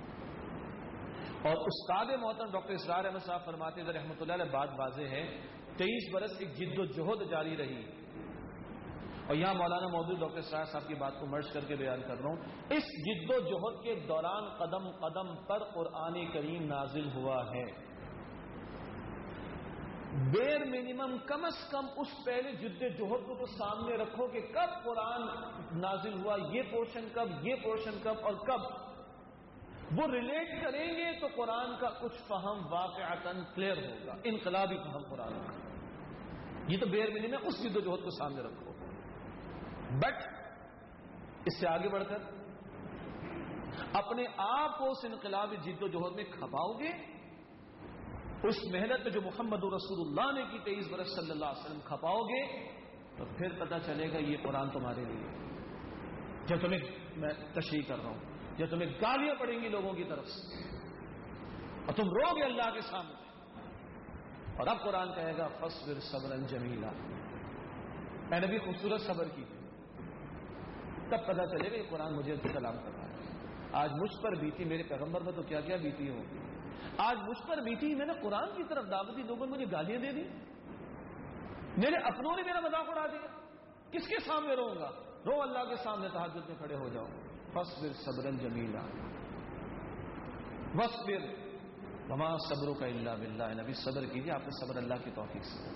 اور استاد محترم ڈاکٹر اسرار احمد صاحب فرماتے ہیں رحمۃ اللہ علیہ، بات واضح ہے، تیئیس برس ایک جد و جہد جاری رہی. اور یہاں مولانا مودودی ڈاکٹر اسرار صاحب کی بات کو مرج کر کے بیان کر رہا ہوں. اس جد و جہد کے دوران قدم قدم پر قرآن کریم نازل ہوا ہے. بیر منیمم کم از کم اس پہلے جد جہد کو تو سامنے رکھو کہ کب قرآن نازل ہوا، یہ پورشن کب، یہ پورشن کب اور کب. وہ ریلیٹ کریں گے تو قرآن کا کچھ فہم واقعتاً کلیئر ہوگا، انقلابی فہم قرآن کا. یہ تو بیر منیمم اس جد جہد کو سامنے رکھو. بٹ اس سے آگے بڑھ کر اپنے آپ کو اس انقلابی جد و جہد میں کھپاؤ گے، اس محنت میں جو محمد رسول اللہ نے کی تیئیس برس صلی اللہ علیہ وسلم کھپاؤ گے، تو پھر پتہ چلے گا یہ قرآن تمہارے لیے. جب تمہیں میں تشریح کر رہا ہوں، جب تمہیں گالیاں پڑیں گی لوگوں کی طرف سے اور تم رو گے اللہ کے سامنے، اور اب قرآن کہے گا فاصبر صبرا جمیلا، اے نبی خوبصورت صبر کی، تب پتہ چلے گا یہ قرآن مجھے سلام کر رہا ہے. آج مجھ پر بیتی، میرے پیغمبر پر تو کیا کیا بیتی ہوگی. آج مجھ پر بیتی، میں نے قرآن کی طرف دعوت دی، لوگوں نے مجھے گالیاں دے دی، میرے اپنوں نے میرا مذاق اڑا دیا. کس کے سامنے رہوں گا؟ رو اللہ کے سامنے تہجد میں کھڑے ہو جاؤ. فاصبر صبرا جمیلا واصبر وما صبرک الا باللہ. نبی صبر کیجیے، آپ نے صبر اللہ کی توفیق سے.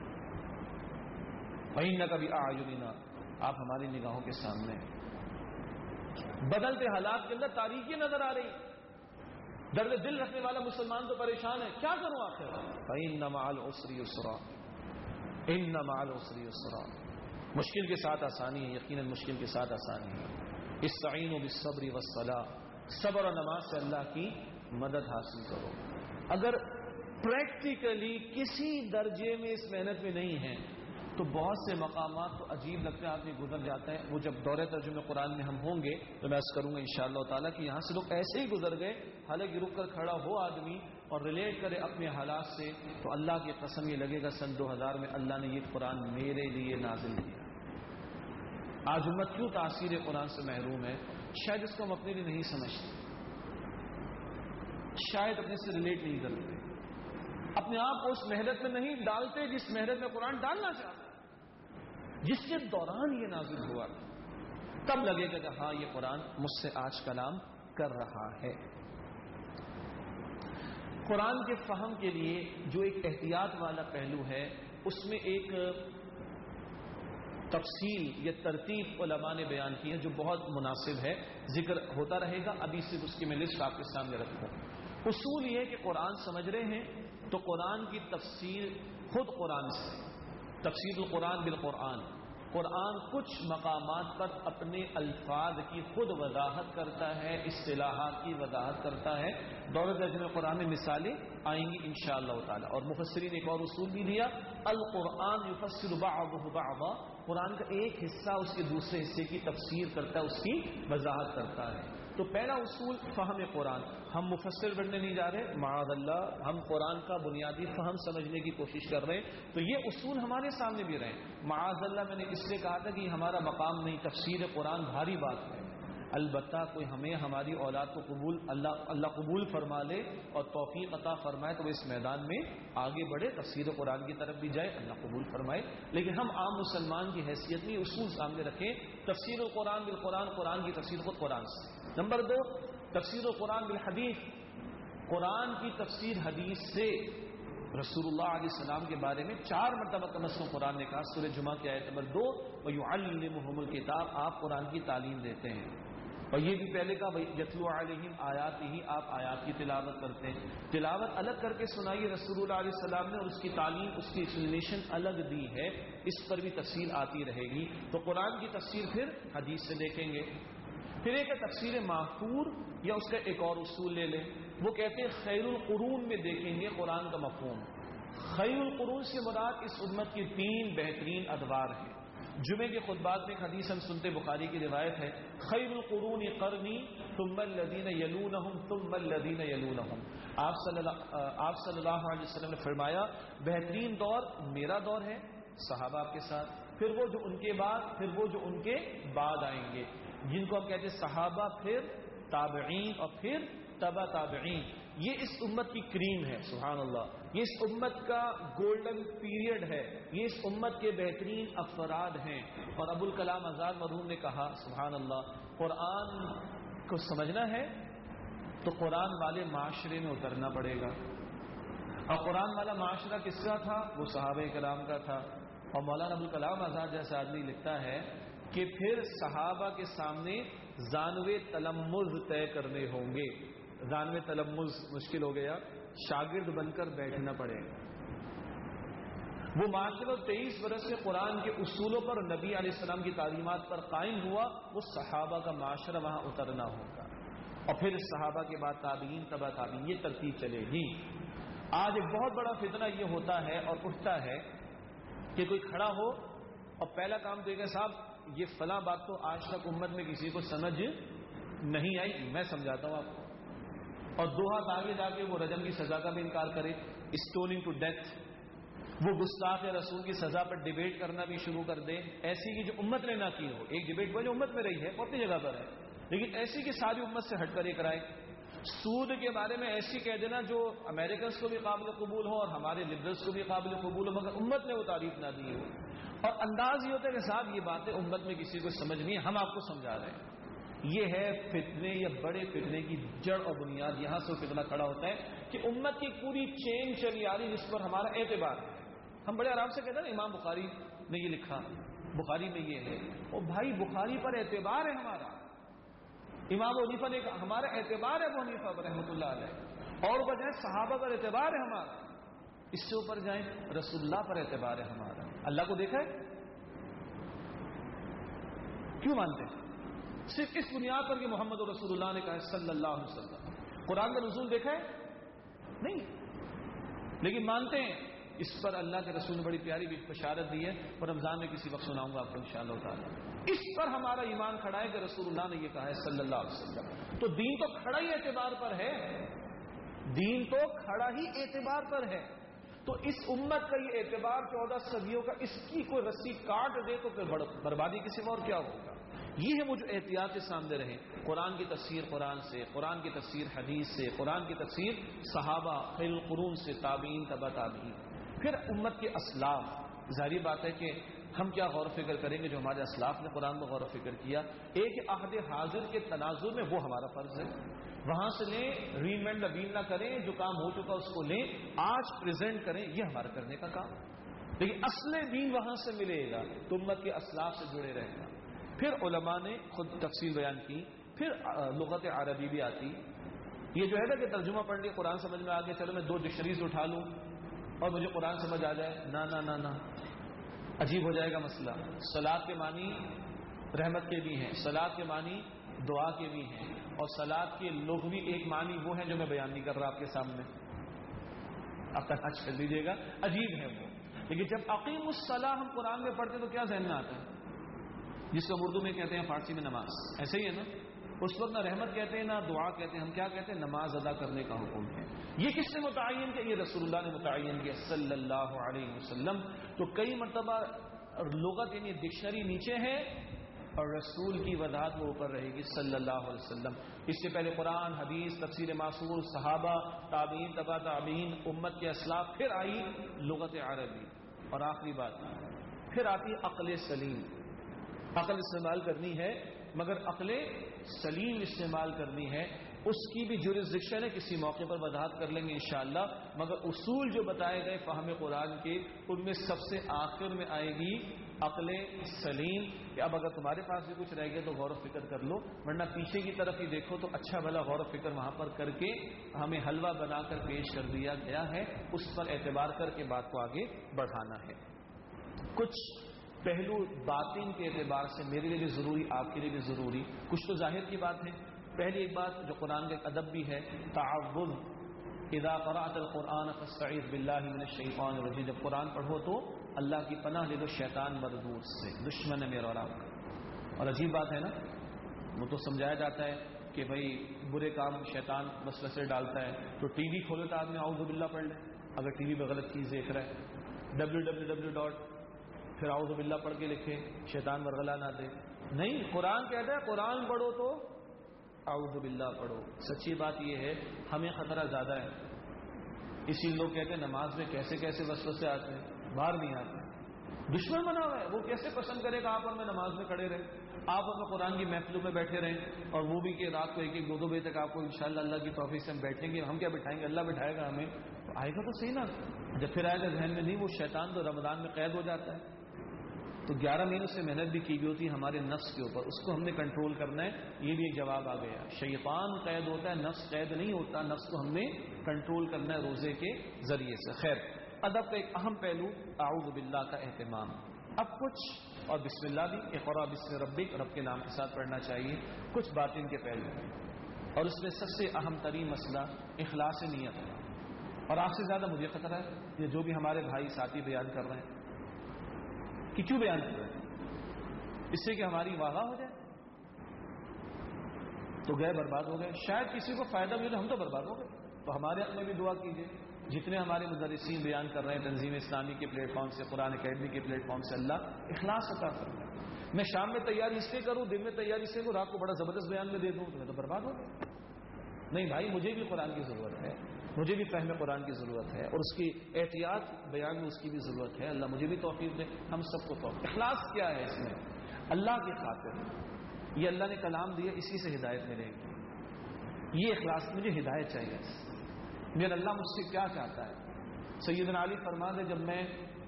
وَإِنَّكَ بِأَعْيُنِنَا، آپ ہماری نگاہوں کے سامنے. بدلتے حالات کے اندر تاریخی نظر آ رہی. درد دل رکھنے والا مسلمان تو پریشان ہے، کیا کروں آخر؟ فَإِنَّ مَعَ الْعُسْرِ يُسْرًا، إِنَّ مَعَ الْعُسْرِ يُسْرًا. مشکل کے ساتھ آسانی ہے، یقیناً مشکل کے ساتھ آسانی ہے. استعینوا بالصبر والصلاۃ، صبر اور نماز سے اللہ کی مدد حاصل کرو. اگر پریکٹیکلی کسی درجے میں اس محنت میں نہیں ہے تو بہت سے مقامات تو عجیب لگتے ہیں، آدمی گزر جاتا ہے. وہ جب دورے ترجمہ قرآن میں ہم ہوں گے تو میں عرض کروں گا انشاءاللہ تعالیٰ کہ یہاں سے لوگ ایسے ہی گزر گئے، حالانکہ رک کر کھڑا ہو آدمی اور ریلیٹ کرے اپنے حالات سے تو اللہ کی قسم یہ لگے گا سن دو ہزار میں اللہ نے یہ قرآن میرے لیے نازل کیا. آج امت کیوں تاثیر قرآن سے محروم ہے؟ شاید اس کو ہم اپنے لیے نہیں سمجھتے، شاید اپنے سے ریلیٹ نہیں کرتے، اپنے آپ کو اس محنت میں نہیں ڈالتے جس محنت میں قرآن ڈالنا چاہتے، جس کے دوران یہ نازل ہوا. تب لگے گا کہ ہاں یہ قرآن مجھ سے آج کلام کر رہا ہے. قرآن کے فہم کے لیے جو ایک احتیاط والا پہلو ہے، اس میں ایک تفصیل یا ترتیب علماء نے بیان کی ہے جو بہت مناسب ہے، ذکر ہوتا رہے گا. ابھی صرف اس کی میں لسٹ آپ کے سامنے رکھوں. اصول یہ ہے کہ قرآن سمجھ رہے ہیں تو قرآن کی تفسیر خود قرآن سے، تفسیر القرآن بالقرآن. قرآن کچھ مقامات پر اپنے الفاظ کی خود وضاحت کرتا ہے، اصطلاحات کی وضاحت کرتا ہے. دور ترجمہ قرآن میں مثالیں آئیں گی انشاءاللہ تعالی. اور مفسرین نے ایک اور اصول بھی دیا، القرآن یفسر بعضہ بعضا، قرآن کا ایک حصہ اس کے دوسرے حصے کی تفسیر کرتا ہے، اس کی وضاحت کرتا ہے. تو پہلا اصول فہم قرآن. ہم مفسر بننے نہیں جا رہے، معاذ اللہ، ہم قرآن کا بنیادی فہم سمجھنے کی کوشش کر رہے ہیں. تو یہ اصول ہمارے سامنے بھی رہے. معاذ اللہ، میں نے اس لیے کہا تھا کہ ہمارا مقام نہیں، تفسیر قرآن بھاری بات ہے. البتہ کوئی ہمیں ہماری اولاد کو قبول اللہ اللہ قبول فرما لے اور توفیق عطا فرمائے تو وہ اس میدان میں آگے بڑھے، تفسیر قرآن کی طرف بھی جائے، اللہ قبول فرمائے. لیکن ہم عام مسلمان کی حیثیت میں اصول سامنے رکھیں. تفسیر القرآن بالقرآن، قرآن کی تفسیر خود قرآن سے. نمبر دو، تفسیر القرآن بالحدیث، قرآن کی تفسیر حدیث سے. رسول اللہ علیہ السلام کے بارے میں چار مرتبہ کم از کم قرآن نے کہا. سورہ جمعہ کی آیت نمبر دو، وَيُعَلِّمُهُمُ الْكِتَابَ، آپ قرآن کی تعلیم دیتے ہیں. اور یہ بھی پہلے کہا یتلو علیہم آیاتہ، آپ آیات کی تلاوت کرتے ہیں. تلاوت الگ کر کے سنائیے رسول اللہ علیہ السلام نے، اور اس کی تعلیم، اس کی ایکسپلینیشن الگ دی ہے. اس پر بھی تفصیل آتی رہے گی. تو قرآن کی تفسیر پھر حدیث سے دیکھیں گے. پھر ایک ہے تفسیر ماخور، یا اس کا ایک اور اصول لے لیں، وہ کہتے ہیں خیر القرون میں دیکھیں گے قرآن کا مفہوم. خیر القرون سے مراد اس امت کی تین بہترین ادوار ہیں. جمعے کے خطبات میں ایک حدیث ہم سنتے، بخاری کی روایت ہے، خیر القرون قرنی ثم الذین یلونہم ثم الذین یلونہم. آپ صلی اللہ آپ صلی اللہ علیہ وسلم نے فرمایا بہترین دور میرا دور ہے، صحابہ آپ کے ساتھ، پھر وہ جو ان کے بعد، پھر وہ جو ان کے بعد آئیں گے، جن کو ہم کہتے ہیں صحابہ، پھر تابعین، اور پھر تبع تابعین. یہ اس امت کی کریم ہے، سبحان اللہ. یہ اس امت کا گولڈن پیریڈ ہے، یہ اس امت کے بہترین افراد ہیں. اور ابو الکلام آزاد مرحوم نے کہا سبحان اللہ، قرآن کو سمجھنا ہے تو قرآن والے معاشرے میں اترنا پڑے گا. اور قرآن والا معاشرہ کس کا تھا؟ وہ صحابہ کرام کا تھا. اور مولانا ابوالکلام آزاد جیسا آدمی لکھتا ہے کہ پھر صحابہ کے سامنے زانوے تلمذ طے کرنے ہوں گے. زانوے تلمذ مشکل ہو گیا، شاگرد بن کر بیٹھنا پڑے گا. وہ معاشرہ تیئیس برس سے قرآن کے اصولوں پر، نبی علیہ السلام کی تعلیمات پر قائم ہوا، وہ صحابہ کا معاشرہ وہاں اترنا ہوگا. اور پھر صحابہ کے بعد تابعین، تبع تابعین، یہ ترتیب چلے گی. آج ایک بہت بڑا فتنہ یہ ہوتا ہے اور اٹھتا ہے کہ کوئی کھڑا ہو اور پہلا کام تو یہ کہ صاحب یہ فلاں بات تو آج تک امت میں کسی کو سمجھ نہیں آئی، میں سمجھاتا ہوں آپ کو. اور دو ہاتھ آگے جا کے وہ رجم کی سزا کا بھی انکار کرے، اسٹوننگ ٹو ڈیتھ، وہ گستاخ رسول کی سزا پر ڈیبیٹ کرنا بھی شروع کر دے، ایسی کی جو امت نے نہ کی ہو. ایک ڈیبیٹ وہ جو امت میں رہی ہے وہ اپنی جگہ پر ہے، لیکن ایسی کی ساری امت سے ہٹ کر ایک رائے. سود کے بارے میں ایسی کہہ دینا جو امریکنز کو بھی قابل قبول ہو اور ہمارے لبرلز کو بھی قابل قبول ہو، مگر امت نے وہ تعریف نہ دی ہو. اور انداز یہ ہوتا ہے کہ صاحب یہ باتیں امت میں کسی کو سمجھ نہیں، ہم آپ کو سمجھا رہے ہیں. یہ ہے فتنے یا بڑے فتنے کی جڑ اور بنیاد. یہاں سے فتنہ کھڑا ہوتا ہے کہ امت کی پوری چین چلی آ رہی جس پر ہمارا اعتبار ہے. ہم بڑے آرام سے کہتے ہیں نا امام بخاری نے یہ لکھا، بخاری میں یہ ہے. او بھائی بخاری پر اعتبار ہے ہمارا. امام ابو حنیفہ نے کہا ہمارا اعتبار ہے ابو حنیفہ پر رحمۃ اللہ علیہ، اور بجائے صحابہ پر اعتبار ہے ہمارا. اس سے اوپر جائیں رسول اللہ پر اعتبار ہے ہمارا. اللہ کو دیکھا ہے؟ کیوں مانتے ہیں؟ صرف اس بنیاد پر کہ محمد رسول اللہ نے کہا ہے صلی اللہ علیہ وسلم. قرآن کا نزول دیکھا ہے؟ نہیں، لیکن مانتے ہیں. اس پر اللہ کے رسول نے بڑی پیاری بھی بشارت دی ہے، اور رمضان میں کسی وقت سناؤں گا آپ کو انشاءاللہ تعالی. اس پر ہمارا ایمان کھڑا ہے کہ رسول اللہ نے یہ کہا ہے صلی اللہ علیہ وسلم. تو دین تو کھڑا ہی اعتبار پر ہے، دین تو کھڑا ہی اعتبار پر ہے. تو اس امت کا یہ اعتبار چودہ صدیوں کا، اس کی کوئی رسی کاٹ دے تو پھر بربادی کسی اور کیا ہوگا. یہ ہے وہ جو احتیاط کے سامنے رہے. قرآن کی تفسیر قرآن سے، قرآن کی تفسیر حدیث سے، قرآن کی تفسیر صحابہ خیر القرون سے، تابعین تبع تابعین، پھر امت کے اسلاف. ظاہری بات ہے کہ ہم کیا غور و فکر کریں گے جو ہمارے اسلاف نے قرآن میں غور و فکر کیا. ایک عہد حاضر کے تناظر میں وہ ہمارا فرض ہے، وہاں سے لیں، رینوینٹ نبیل نہ کریں، جو کام ہو چکا اس کو لیں، آج پریزنٹ کریں، یہ ہمارا کرنے کا کام. لیکن اصل دین وہاں سے ملے گا تو امت کے اسلاف سے جڑے رہے گا. پھر علماء نے خود تفصیل بیان کی. پھر لغت عربی بھی آتی. یہ جو ہے نا کہ ترجمہ پڑھ لیا، قرآن سمجھ میں آ گیا، چلو میں دو ڈکشنریز اٹھا لوں اور مجھے قرآن سمجھ آ جائے. نہ نہ نہ نہ عجیب ہو جائے گا مسئلہ. صلاۃ کے معنی رحمت کے بھی ہیں، صلاۃ کے معنی دعا کے بھی ہیں، اور صلاۃ کے لغوی ایک معنی وہ ہیں جو میں بیان نہیں کر رہا آپ کے سامنے، آپ تلاش کر لیجیے گا، عجیب ہے وہ. لیکن جب اقیم الصلاۃ ہم قرآن میں پڑھتے تو کیا ذہن میں آتا ہے؟ جس کو اردو میں کہتے ہیں فارسی میں نماز، ایسے ہی ہے نا. اس وقت نہ رحمت کہتے ہیں نہ دعا کہتے ہیں، ہم کیا کہتے ہیں؟ نماز ادا کرنے کا حکم ہے. یہ کس نے متعین کیا؟ یہ رسول اللہ نے متعین کیا صلی اللہ علیہ وسلم. تو کئی مرتبہ لغت یعنی ڈکشنری نیچے ہے اور رسول کی وضاحت وہ اوپر رہے گی صلی اللہ علیہ وسلم. اس سے پہلے قرآن، حدیث، تفسیر معصور، صحابہ، تابعین تبع تابعین، امت کے اسلاف، پھر آئی لغت عربی. اور آخری بات پھر آتی عقل سلیم. عقل استعمال کرنی ہے مگر عقل سلیم استعمال کرنی ہے. اس کی بھی جورسڈکشن ہے، کسی موقع پر وضاحت کر لیں گے انشاءاللہ. مگر اصول جو بتائے گئے فہم قرآن کے، ان میں سب سے آخر میں آئے گی عقل سلیم. کہ اب اگر تمہارے پاس بھی کچھ رہ گیا تو غور و فکر کر لو، ورنہ پیچھے کی طرف ہی دیکھو تو اچھا بھلا غور و فکر وہاں پر کر کے ہمیں حلوہ بنا کر پیش کر دیا گیا ہے. اس پر اعتبار کر کے بات کو آگے بڑھانا ہے. کچھ پہلو باطن کے اعتبار سے میرے لیے بھی ضروری، آپ کے لیے بھی ضروری. کچھ تو ظاہر کی بات ہے. پہلی ایک بات جو قرآن کا ایک ادب بھی ہے، تعوذ. اذا قرأت القرآن فاستعذ باللہ من الشیطان الرجیم. جب قرآن پڑھو تو اللہ کی پناہ لے لو شیطان مردود سے، دشمن ہے میرا اور آپ کا. اور عجیب بات ہے نا، وہ تو سمجھایا جاتا ہے کہ بھائی برے کام شیطان وسوسے ڈالتا ہے، تو ٹی وی کھولے تو آدمی اعوذ باللہ پڑھ لے. اگر ٹی وی پہ غلط چیز دیکھ رہا ہے، ڈبلیو ڈبلیو ڈبلیو ڈاٹ پھر اعوذ باللہ پڑھ کے لکھے، شیطان برغلا نہ دے. نہیں، قرآن کہتا ہے قرآن پڑھو تو اعوذ باللہ پڑھو. سچی بات یہ ہے ہمیں خطرہ زیادہ ہے، اسی لوگ کہتے ہیں نماز میں کیسے کیسے وسوسے آتے ہیں، باہر نہیں آتے. دشمن بنا ہوا ہے، وہ کیسے پسند کرے گا آپ اور میں نماز میں کھڑے رہے. آپ اپنے قرآن کی محفلوں میں بیٹھے رہیں اور وہ بھی کہ رات کو ایک ایک دو دو بجے تک آپ کو انشاءاللہ اللہ کی توفیق سے ہم بیٹھیں گے. ہم کیا بٹھائیں گے, اللہ بٹھائے گا ہمیں. تو آئے گا تو صحیح نا. جب پھر آئے گا ذہن میں نہیں, وہ شیطان تو رمضان میں قید ہو جاتا ہے. تو گیارہ مہینوں سے محنت بھی کی گئی ہوتی ہے ہمارے نفس کے اوپر, اس کو ہم نے کنٹرول کرنا ہے. یہ بھی ایک جواب آ گیا. شیطان قید ہوتا ہے, نفس قید نہیں ہوتا. نفس کو ہم نے کنٹرول کرنا ہے روزے کے ذریعے سے. خیر, ادب کا ایک اہم پہلو اعوذ باللہ کا اہتمام. اب کچھ, اور بسم اللہ بھی, اقرا بسم ربک, رب کے نام کے ساتھ پڑھنا چاہیے. کچھ باطن کے پہلو, اور اس میں سب سے اہم ترین مسئلہ اخلاص نیت ہے. اور آپ سے زیادہ مجھے خطرہ ہے یہ جو بھی ہمارے بھائی ساتھی بیان کر رہے ہیں کہ کیوں بیان کر رہے ہیں, اس سے کہ ہماری واہ ہو جائے تو گئے برباد ہو گئے. شاید کسی کو فائدہ ملے, ہم تو برباد ہو گئے. تو ہمارے حق میں بھی دعا کیجیے. جتنے ہمارے مدرسین بیان کر رہے ہیں تنظیم اسلامی کے پلیٹ فارم سے, قرآن اکیڈمی کے پلیٹ فارم سے, اللہ اخلاص عطا فرمائے. میں شام میں تیاری اس سے کروں, دن میں تیاری اس سے کروں, رات کو بڑا زبردست بیان میں دے دوں تو میں تو برباد ہو گیا. نہیں بھائی, مجھے بھی قرآن کی ضرورت ہے, مجھے بھی فہم قرآن کی ضرورت ہے, اور اس کی احتیاط بیان میں اس کی بھی ضرورت ہے. اللہ مجھے بھی توفیق دے, ہم سب کو توفیق. اخلاص کیا ہے اس میں؟ اللہ کی خاطر, یہ اللہ نے کلام دیا, اسی سے ہدایت ملے گی. یہ اخلاص, مجھے ہدایت چاہیے. میرا اللہ مجھ سے کیا چاہتا ہے؟ سیدنا علی فرماتے ہیں, جب میں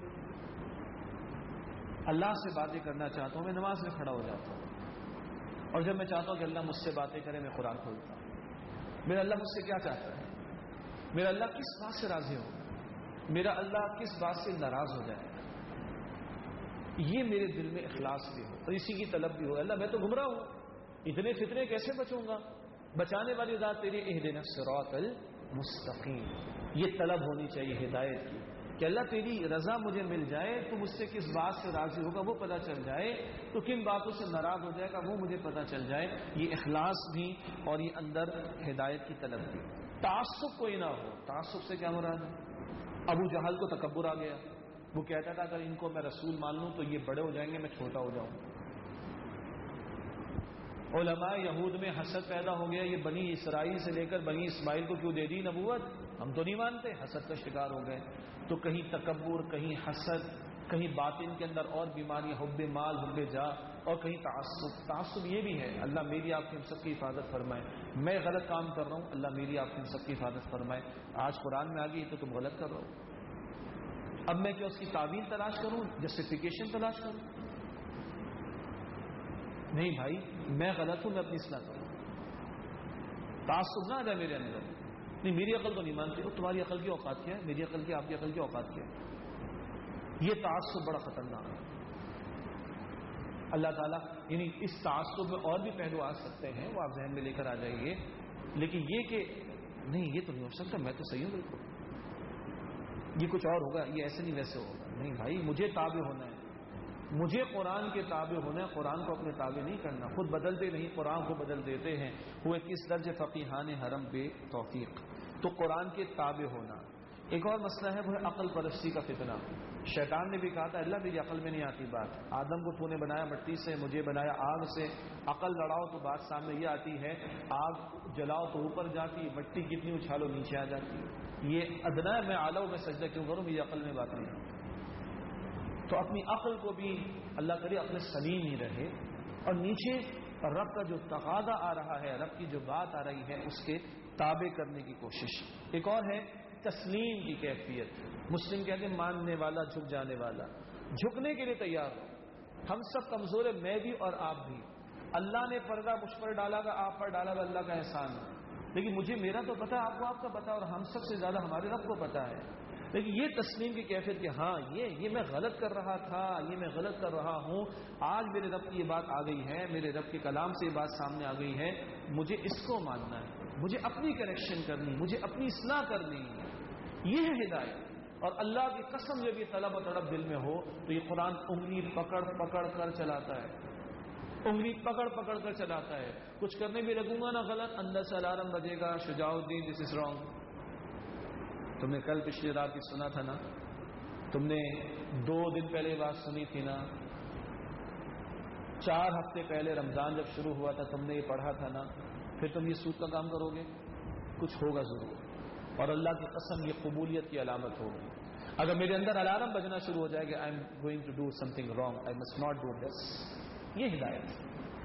اللہ سے باتیں کرنا چاہتا ہوں میں نماز میں کھڑا ہو جاتا ہوں, اور جب میں چاہتا ہوں کہ اللہ مجھ سے باتیں کرے میں قرآن کھولتا ہوں. میرا اللہ مجھ سے کیا چاہتا ہے؟ میرا اللہ کس بات سے راضی ہو, میرا اللہ کس بات سے ناراض ہو جائے, یہ میرے دل میں اخلاص بھی ہو اور اسی کی طلب بھی ہو. اللہ میں تو گمراہ ہوں, اتنے فتنے کیسے بچوں گا, بچانے والی ذات تیری, اہدنا الصراط المستقیم. یہ طلب ہونی چاہیے ہدایت کی کہ اللہ تیری رضا مجھے مل جائے, تو مجھ سے کس بات سے راضی ہوگا وہ پتہ چل جائے, تو کن باتوں سے ناراض ہو جائے گا وہ مجھے پتہ چل جائے. یہ اخلاص بھی اور یہ اندر ہدایت کی طلب بھی. تعصب کوئی نہ ہو. تعصب سے کیا مراد ہے؟ ابو جہل کو تکبر آ گیا, وہ کہتا تھا اگر ان کو میں رسول مان لوں تو یہ بڑے ہو جائیں گے, میں چھوٹا ہو جاؤں. علماء یہود میں حسد پیدا ہو گیا, یہ بنی اسرائیل سے لے کر بنی اسماعیل کو کیوں دے دی نبوت, ہم تو نہیں مانتے. حسد کا شکار ہو گئے. تو کہیں تکبر, کہیں حسد, کہیں باطن کے اندر اور بیماری, حب مال, حب جاہ, اور کہیں تعصب. تعصب یہ بھی ہے. اللہ میری آپ کی ہم سب کی حفاظت فرمائے. میں غلط کام کر رہا ہوں, اللہ میری آپ کی ہم سب کی حفاظت فرمائے. آج قرآن میں آ گئی تو تم غلط کر رہے ہو, اب میں کیا اس کی تعبیر تلاش کروں, جسٹیفیکیشن تلاش کروں؟ نہیں بھائی, میں غلط ہوں, میں اپنی اصلاح کروں. تعصب نہ آ جائے میرے اندر. نہیں میری عقل تو نہیں مانتی, تو تمہاری عقل کی اوقات کیا ہے, میری عقل کی, آپ کی عقل کی اوقات کیا ہے؟ یہ تعصب بڑا خطرناک ہے. اللہ تعالیٰ یعنی اس تعصب میں اور بھی پہلو آ سکتے ہیں, وہ آپ ذہن میں لے کر آ جائیے, لیکن یہ کہ نہیں یہ تو نہیں ہو سکتا, میں تو صحیح ہوں بالکل, یہ کچھ اور ہوگا, یہ ایسے نہیں ویسے ہوگا. نہیں بھائی, مجھے تابع ہونا ہے, مجھے قرآن کے تابع ہونا ہے, قرآن کو اپنے تابع نہیں کرنا. خود بدلتے نہیں, قرآن کو بدل دیتے ہیں. ہوئے کس درج فقیحان حرم بے توفیق. تو قرآن کے تابع ہونا. ایک اور مسئلہ ہے وہ ہے عقل پرستی کا فتنہ. شیطان نے بھی کہا تھا اللہ میری عقل میں نہیں آتی بات, آدم کو تو نے بنایا مٹی سے, مجھے بنایا آگ سے, عقل لڑاؤ تو بات سامنے یہ آتی ہے, آگ جلاؤ تو اوپر جاتی, مٹی کتنی اچھالو نیچے آ جاتی. یہ ادنا ہے, میں اعلیٰ میں سجدہ کیوں کروں, میری عقل میں بات نہیں. تو اپنی عقل کو بھی اللہ کرے اپنے سلیم ہی رہے, اور نیچے رب کا جو تقاضا آ رہا ہے, رب کی جو بات آ رہی ہے, اس کے تابع کرنے کی کوشش. ایک اور ہے تسلیم کی کیفیت. مسلم کہتے ہیں ماننے والا, جھک جانے والا. جھکنے کے لیے تیار ہو. ہم سب کمزور ہیں, میں بھی اور آپ بھی. اللہ نے پردہ مجھ پر ڈالا گا, آپ پر ڈالا گا, اللہ کا احسان ہے. لیکن مجھے میرا تو پتا, آپ کو آپ کا پتا, اور ہم سب سے زیادہ ہمارے رب کو پتا ہے. لیکن یہ تسلیم کی کیفیت کہ ہاں یہ یہ میں غلط کر رہا تھا, یہ میں غلط کر رہا ہوں, آج میرے رب کی یہ بات آ گئی ہے, میرے رب کے کلام سے یہ بات سامنے آ گئی ہے, مجھے اس کو ماننا ہے, مجھے اپنی کریکشن کرنی, مجھے اپنی اصلاح کرنی. یہ ہے ہدایت. اور اللہ کی قسم جب یہ طلب و طلب دل میں ہو تو یہ قرآن انگلی پکڑ پکڑ کر چلاتا ہے, انگلی پکڑ پکڑ کر چلاتا ہے. کچھ کرنے بھی لگوں گا نا غلط, اندر سے الارم بجے گا, شجاع الدین دس از رانگ. تم نے کل پچھلی رات بھی سنا تھا نا, تم نے دو دن پہلے بات سنی تھی نا, چار ہفتے پہلے رمضان جب شروع ہوا تھا تم نے یہ پڑھا تھا نا, پھر تم یہ سود کا کام کرو گے, کچھ ہوگا ضرور. اور اللہ کی قسم یہ قبولیت کی علامت ہوگی. اگر میرے اندر الارم بجنا شروع ہو جائے گا, I am going to do something wrong, I must not do this, یہ ہدایت.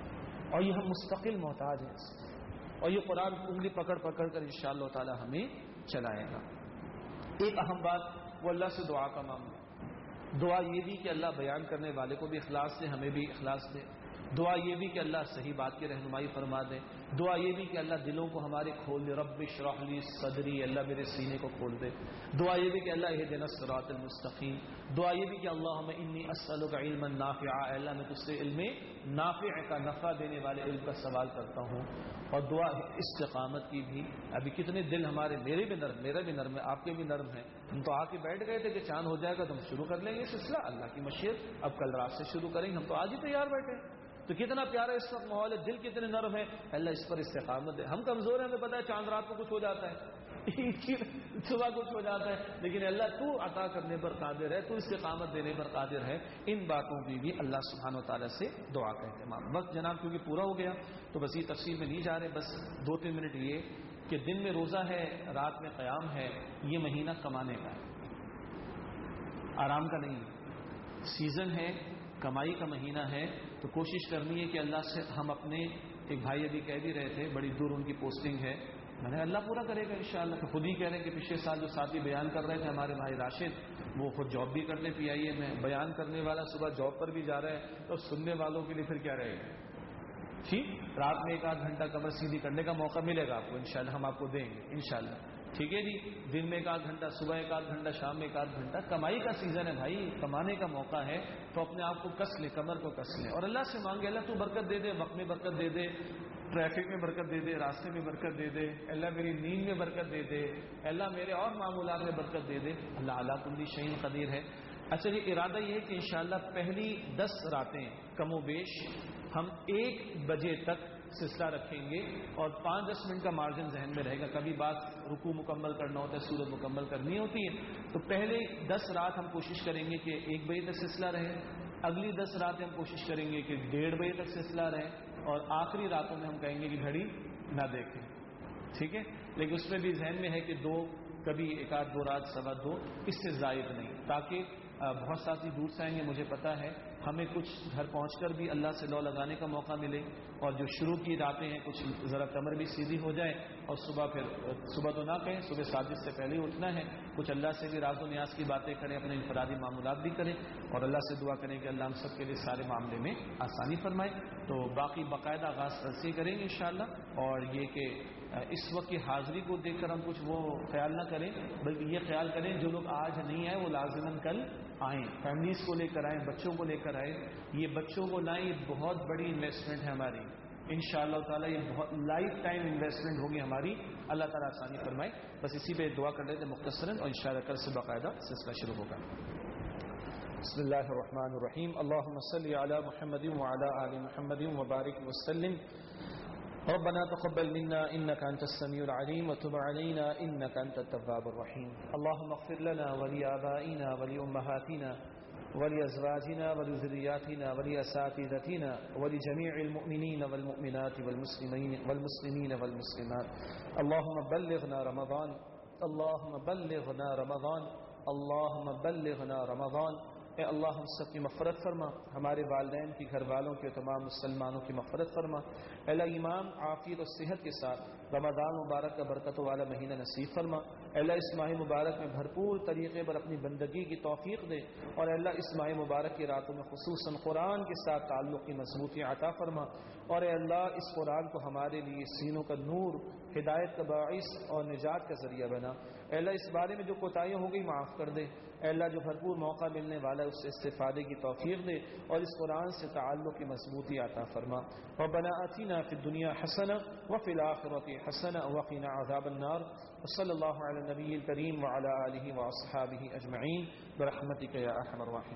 اور یہ ہم مستقل محتاج ہیں اس سے، اور یہ قرآن انگلی پکڑ پکڑ کر انشاءاللہ تعالی ہمیں چلائے گا۔ ایک اہم بات وہ اللہ سے دعا کا معاملہ، دعا یہ بھی کہ اللہ بیان کرنے والے کو بھی اخلاص دے، ہمیں بھی اخلاص دے، دعا یہ بھی کہ اللہ صحیح بات کی رہنمائی فرما دے، دعا یہ بھی کہ اللہ دلوں کو ہمارے کھول دے، رب اشرح لی صدری، اللہ میرے سینے کو کھول دے، دعا یہ بھی کہ اللہ اہدنا الصراط المستقیم، دعا یہ بھی کہ اللہم انی اسألک علما نافعا، اللہ میں تجھ سے علم نافع کا نفع دینے والے علم کا سوال کرتا ہوں، اور دعا استقامت کی بھی۔ ابھی کتنے دل ہمارے، میرے بھی نرم، میرا بھی نرم ہے، آپ کے بھی نرم ہیں، ہم تو آ کے بیٹھ گئے تھے کہ چاند ہو جائے گا تو ہم شروع کر لیں گے سلسلہ، اللہ کی مشیت اب کل رات سے شروع کریں گے، ہم تو آج ہی تیار بیٹھے، تو کتنا پیارا اس وقت ماحول ہے، دل کتنے نرم ہے، اللہ اس پر استقامت ہے۔ ہم کمزور ہیں، ہمیں پتہ ہے چاند رات کو کچھ ہو جاتا ہے، صبح کچھ ہو جاتا ہے، لیکن اللہ تو عطا کرنے پر قادر ہے، تو استقامت دینے پر قادر ہے۔ ان باتوں کی بھی اللہ سبحانہ و تعالیٰ سے دعا کا اہتمام۔ وقت جناب کیونکہ پورا ہو گیا تو بس یہ تفصیل میں نہیں جا رہے، بس دو تین منٹ یہ کہ دن میں روزہ ہے، رات میں قیام ہے، یہ مہینہ کمانے کا ہے، آرام کا نہیں ہے، سیزن ہے، کمائی کا مہینہ ہے، تو کوشش کرنی ہے کہ اللہ سے ہم اپنے، ایک بھائی ابھی کہہ بھی رہے تھے بڑی دور ان کی پوسٹنگ ہے، میں نے اللہ پورا کرے گا انشاءاللہ، تو خود ہی کہہ رہے ہیں کہ پچھلے سال جو ساتھی بیان کر رہے تھے ہمارے بھائی راشد، وہ خود جاب بھی کرنے پی آئی اے میں، بیان کرنے والا صبح جاب پر بھی جا رہا ہے، تو سننے والوں کے لیے پھر کیا رہے گا؟ ٹھیک، رات میں ایک آدھ گھنٹہ کمر سیدھی کرنے کا موقع ملے گا آپ کو انشاءاللہ، ہم آپ کو دیں گے انشاءاللہ، ٹھیک ہے جی، دن میں ایک آدھ گھنٹہ، صبح ایک آدھ گھنٹہ، شام میں ایک آدھ گھنٹہ، کمائی کا سیزن ہے بھائی، کمانے کا موقع ہے، تو اپنے آپ کو کس لے، کمر کو کس لے، اور اللہ سے مانگے اللہ تو برکت دے دے، وقت میں برکت دے دے، ٹریفک میں برکت دے دے، راستے میں برکت دے دے، اللہ میری نیند میں برکت دے دے، اللہ میرے اور معمولات میں برکت دے دے، اللہ اعلیٰ کل شیء قدیر ہے۔ اچھا یہ ارادہ یہ ہے کہ انشاءاللہ پہلی دس راتیں کم و بیش ہم ایک بجے تک سلسلہ رکھیں گے، اور پانچ دس منٹ کا مارجن ذہن میں رہے گا، کبھی بات رکوع مکمل کرنا ہوتا ہے، سورت مکمل کرنی ہوتی ہے، تو پہلے دس رات ہم کوشش کریں گے کہ ایک بجے تک سلسلہ رہے، اگلی دس راتیں ہم کوشش کریں گے کہ ڈیڑھ بجے تک سلسلہ رہے، اور آخری راتوں میں ہم کہیں گے کہ گھڑی نہ دیکھیں، ٹھیک ہے، لیکن اس میں بھی ذہن میں ہے کہ دو، کبھی ایک آدھ دو رات سوا دو، اس سے زائد نہیں، تاکہ بہت ساتھی دور سے آئیں گے مجھے پتا ہے، ہمیں کچھ گھر پہنچ کر بھی اللہ سے لو لگانے کا موقع ملے، اور جو شروع کی راتیں ہیں کچھ ذرا کمر بھی سیدھی ہو جائے، اور صبح پھر صبح تو نہ کہیں، صبح ساجد سے پہلے اٹھنا ہے، کچھ اللہ سے بھی راز و نیاز کی باتیں کریں، اپنے انفرادی معاملات بھی کریں، اور اللہ سے دعا کریں کہ اللہ ہم سب کے لیے سارے معاملے میں آسانی فرمائے۔ تو باقی باقاعدہ آغاز سے کریں گے انشاءاللہ، اور یہ کہ اس وقت کی حاضری کو دیکھ کر ہم کچھ وہ خیال نہ کریں، بلکہ یہ خیال کریں جو لوگ آج نہیں آئے وہ لازماً کل آئیں، فیملیز کو لے کر آئیں، بچوں کو لے کر آئیں، یہ بچوں کو لائیں، یہ بہت بڑی انویسٹمنٹ ہے ہماری انشاءاللہ تعالیٰ، یہ بہت لائف ٹائم انویسٹمنٹ ہوگی ہماری، اللہ تعالیٰ آسانی فرمائے۔ بس اسی پہ دعا کر لیتے مختصراً، اور انشاءاللہ کل سے باقاعدہ سلسلہ شروع ہوگا۔ بسم اللہ الرحمن الرحیم، اللہم صلی علی محمد وعلی آل محمد وبارک وسلم۔ ربنا تقبل منا إنك أنت السميع العليم وتب علينا إنك أنت التواب الرحيم اللهم اغفر لنا ولآبائنا ولأمهاتنا ولأزواجنا ولذرياتنا ولأساتذتنا ولجميع المؤمنين والمؤمنات والمسلمين والمسلمين والمسلمات اللهم بلغنا رمضان اللهم بلغنا رمضان اللهم بلغنا رمضان۔ اے اللہ ہم سب کی مغفرت فرما، ہمارے والدین کی، گھر والوں کے، تمام مسلمانوں کی مغفرت فرما۔ اے اللہ ایمان، عافیت اور صحت کے ساتھ رمضان مبارک کا برکتوں والا مہینہ نصیب فرما۔ اے اللہ اس ماہ مبارک میں بھرپور طریقے پر اپنی بندگی کی توفیق دے، اور اے اللہ اس ماہ مبارک کی راتوں میں خصوصاً قرآن کے ساتھ تعلق کی مضبوطی عطا فرما، اور اے اللہ اس قرآن کو ہمارے لیے سینوں کا نور، ہدایت کا باعث اور نجات کا ذریعہ بنا۔ اے اللہ اس بارے میں جو کوتاہیاں ہو گئی معاف کر دے۔ اے اللہ جو بھرپور موقع ملنے والا ہے اس سے استفادے کی توفیق دے، اور اس قرآن سے تعلق کی مضبوطی عطا فرما۔ ربنا آتنا فی الدنیا حسنہ وفی الآخرۃ حسنہ وقنا عذاب النار۔ وصلی اللہ علی النبی الکریم وعلی آلہ واصحابہ اجمعین برحمتک یا ارحم الراحمین۔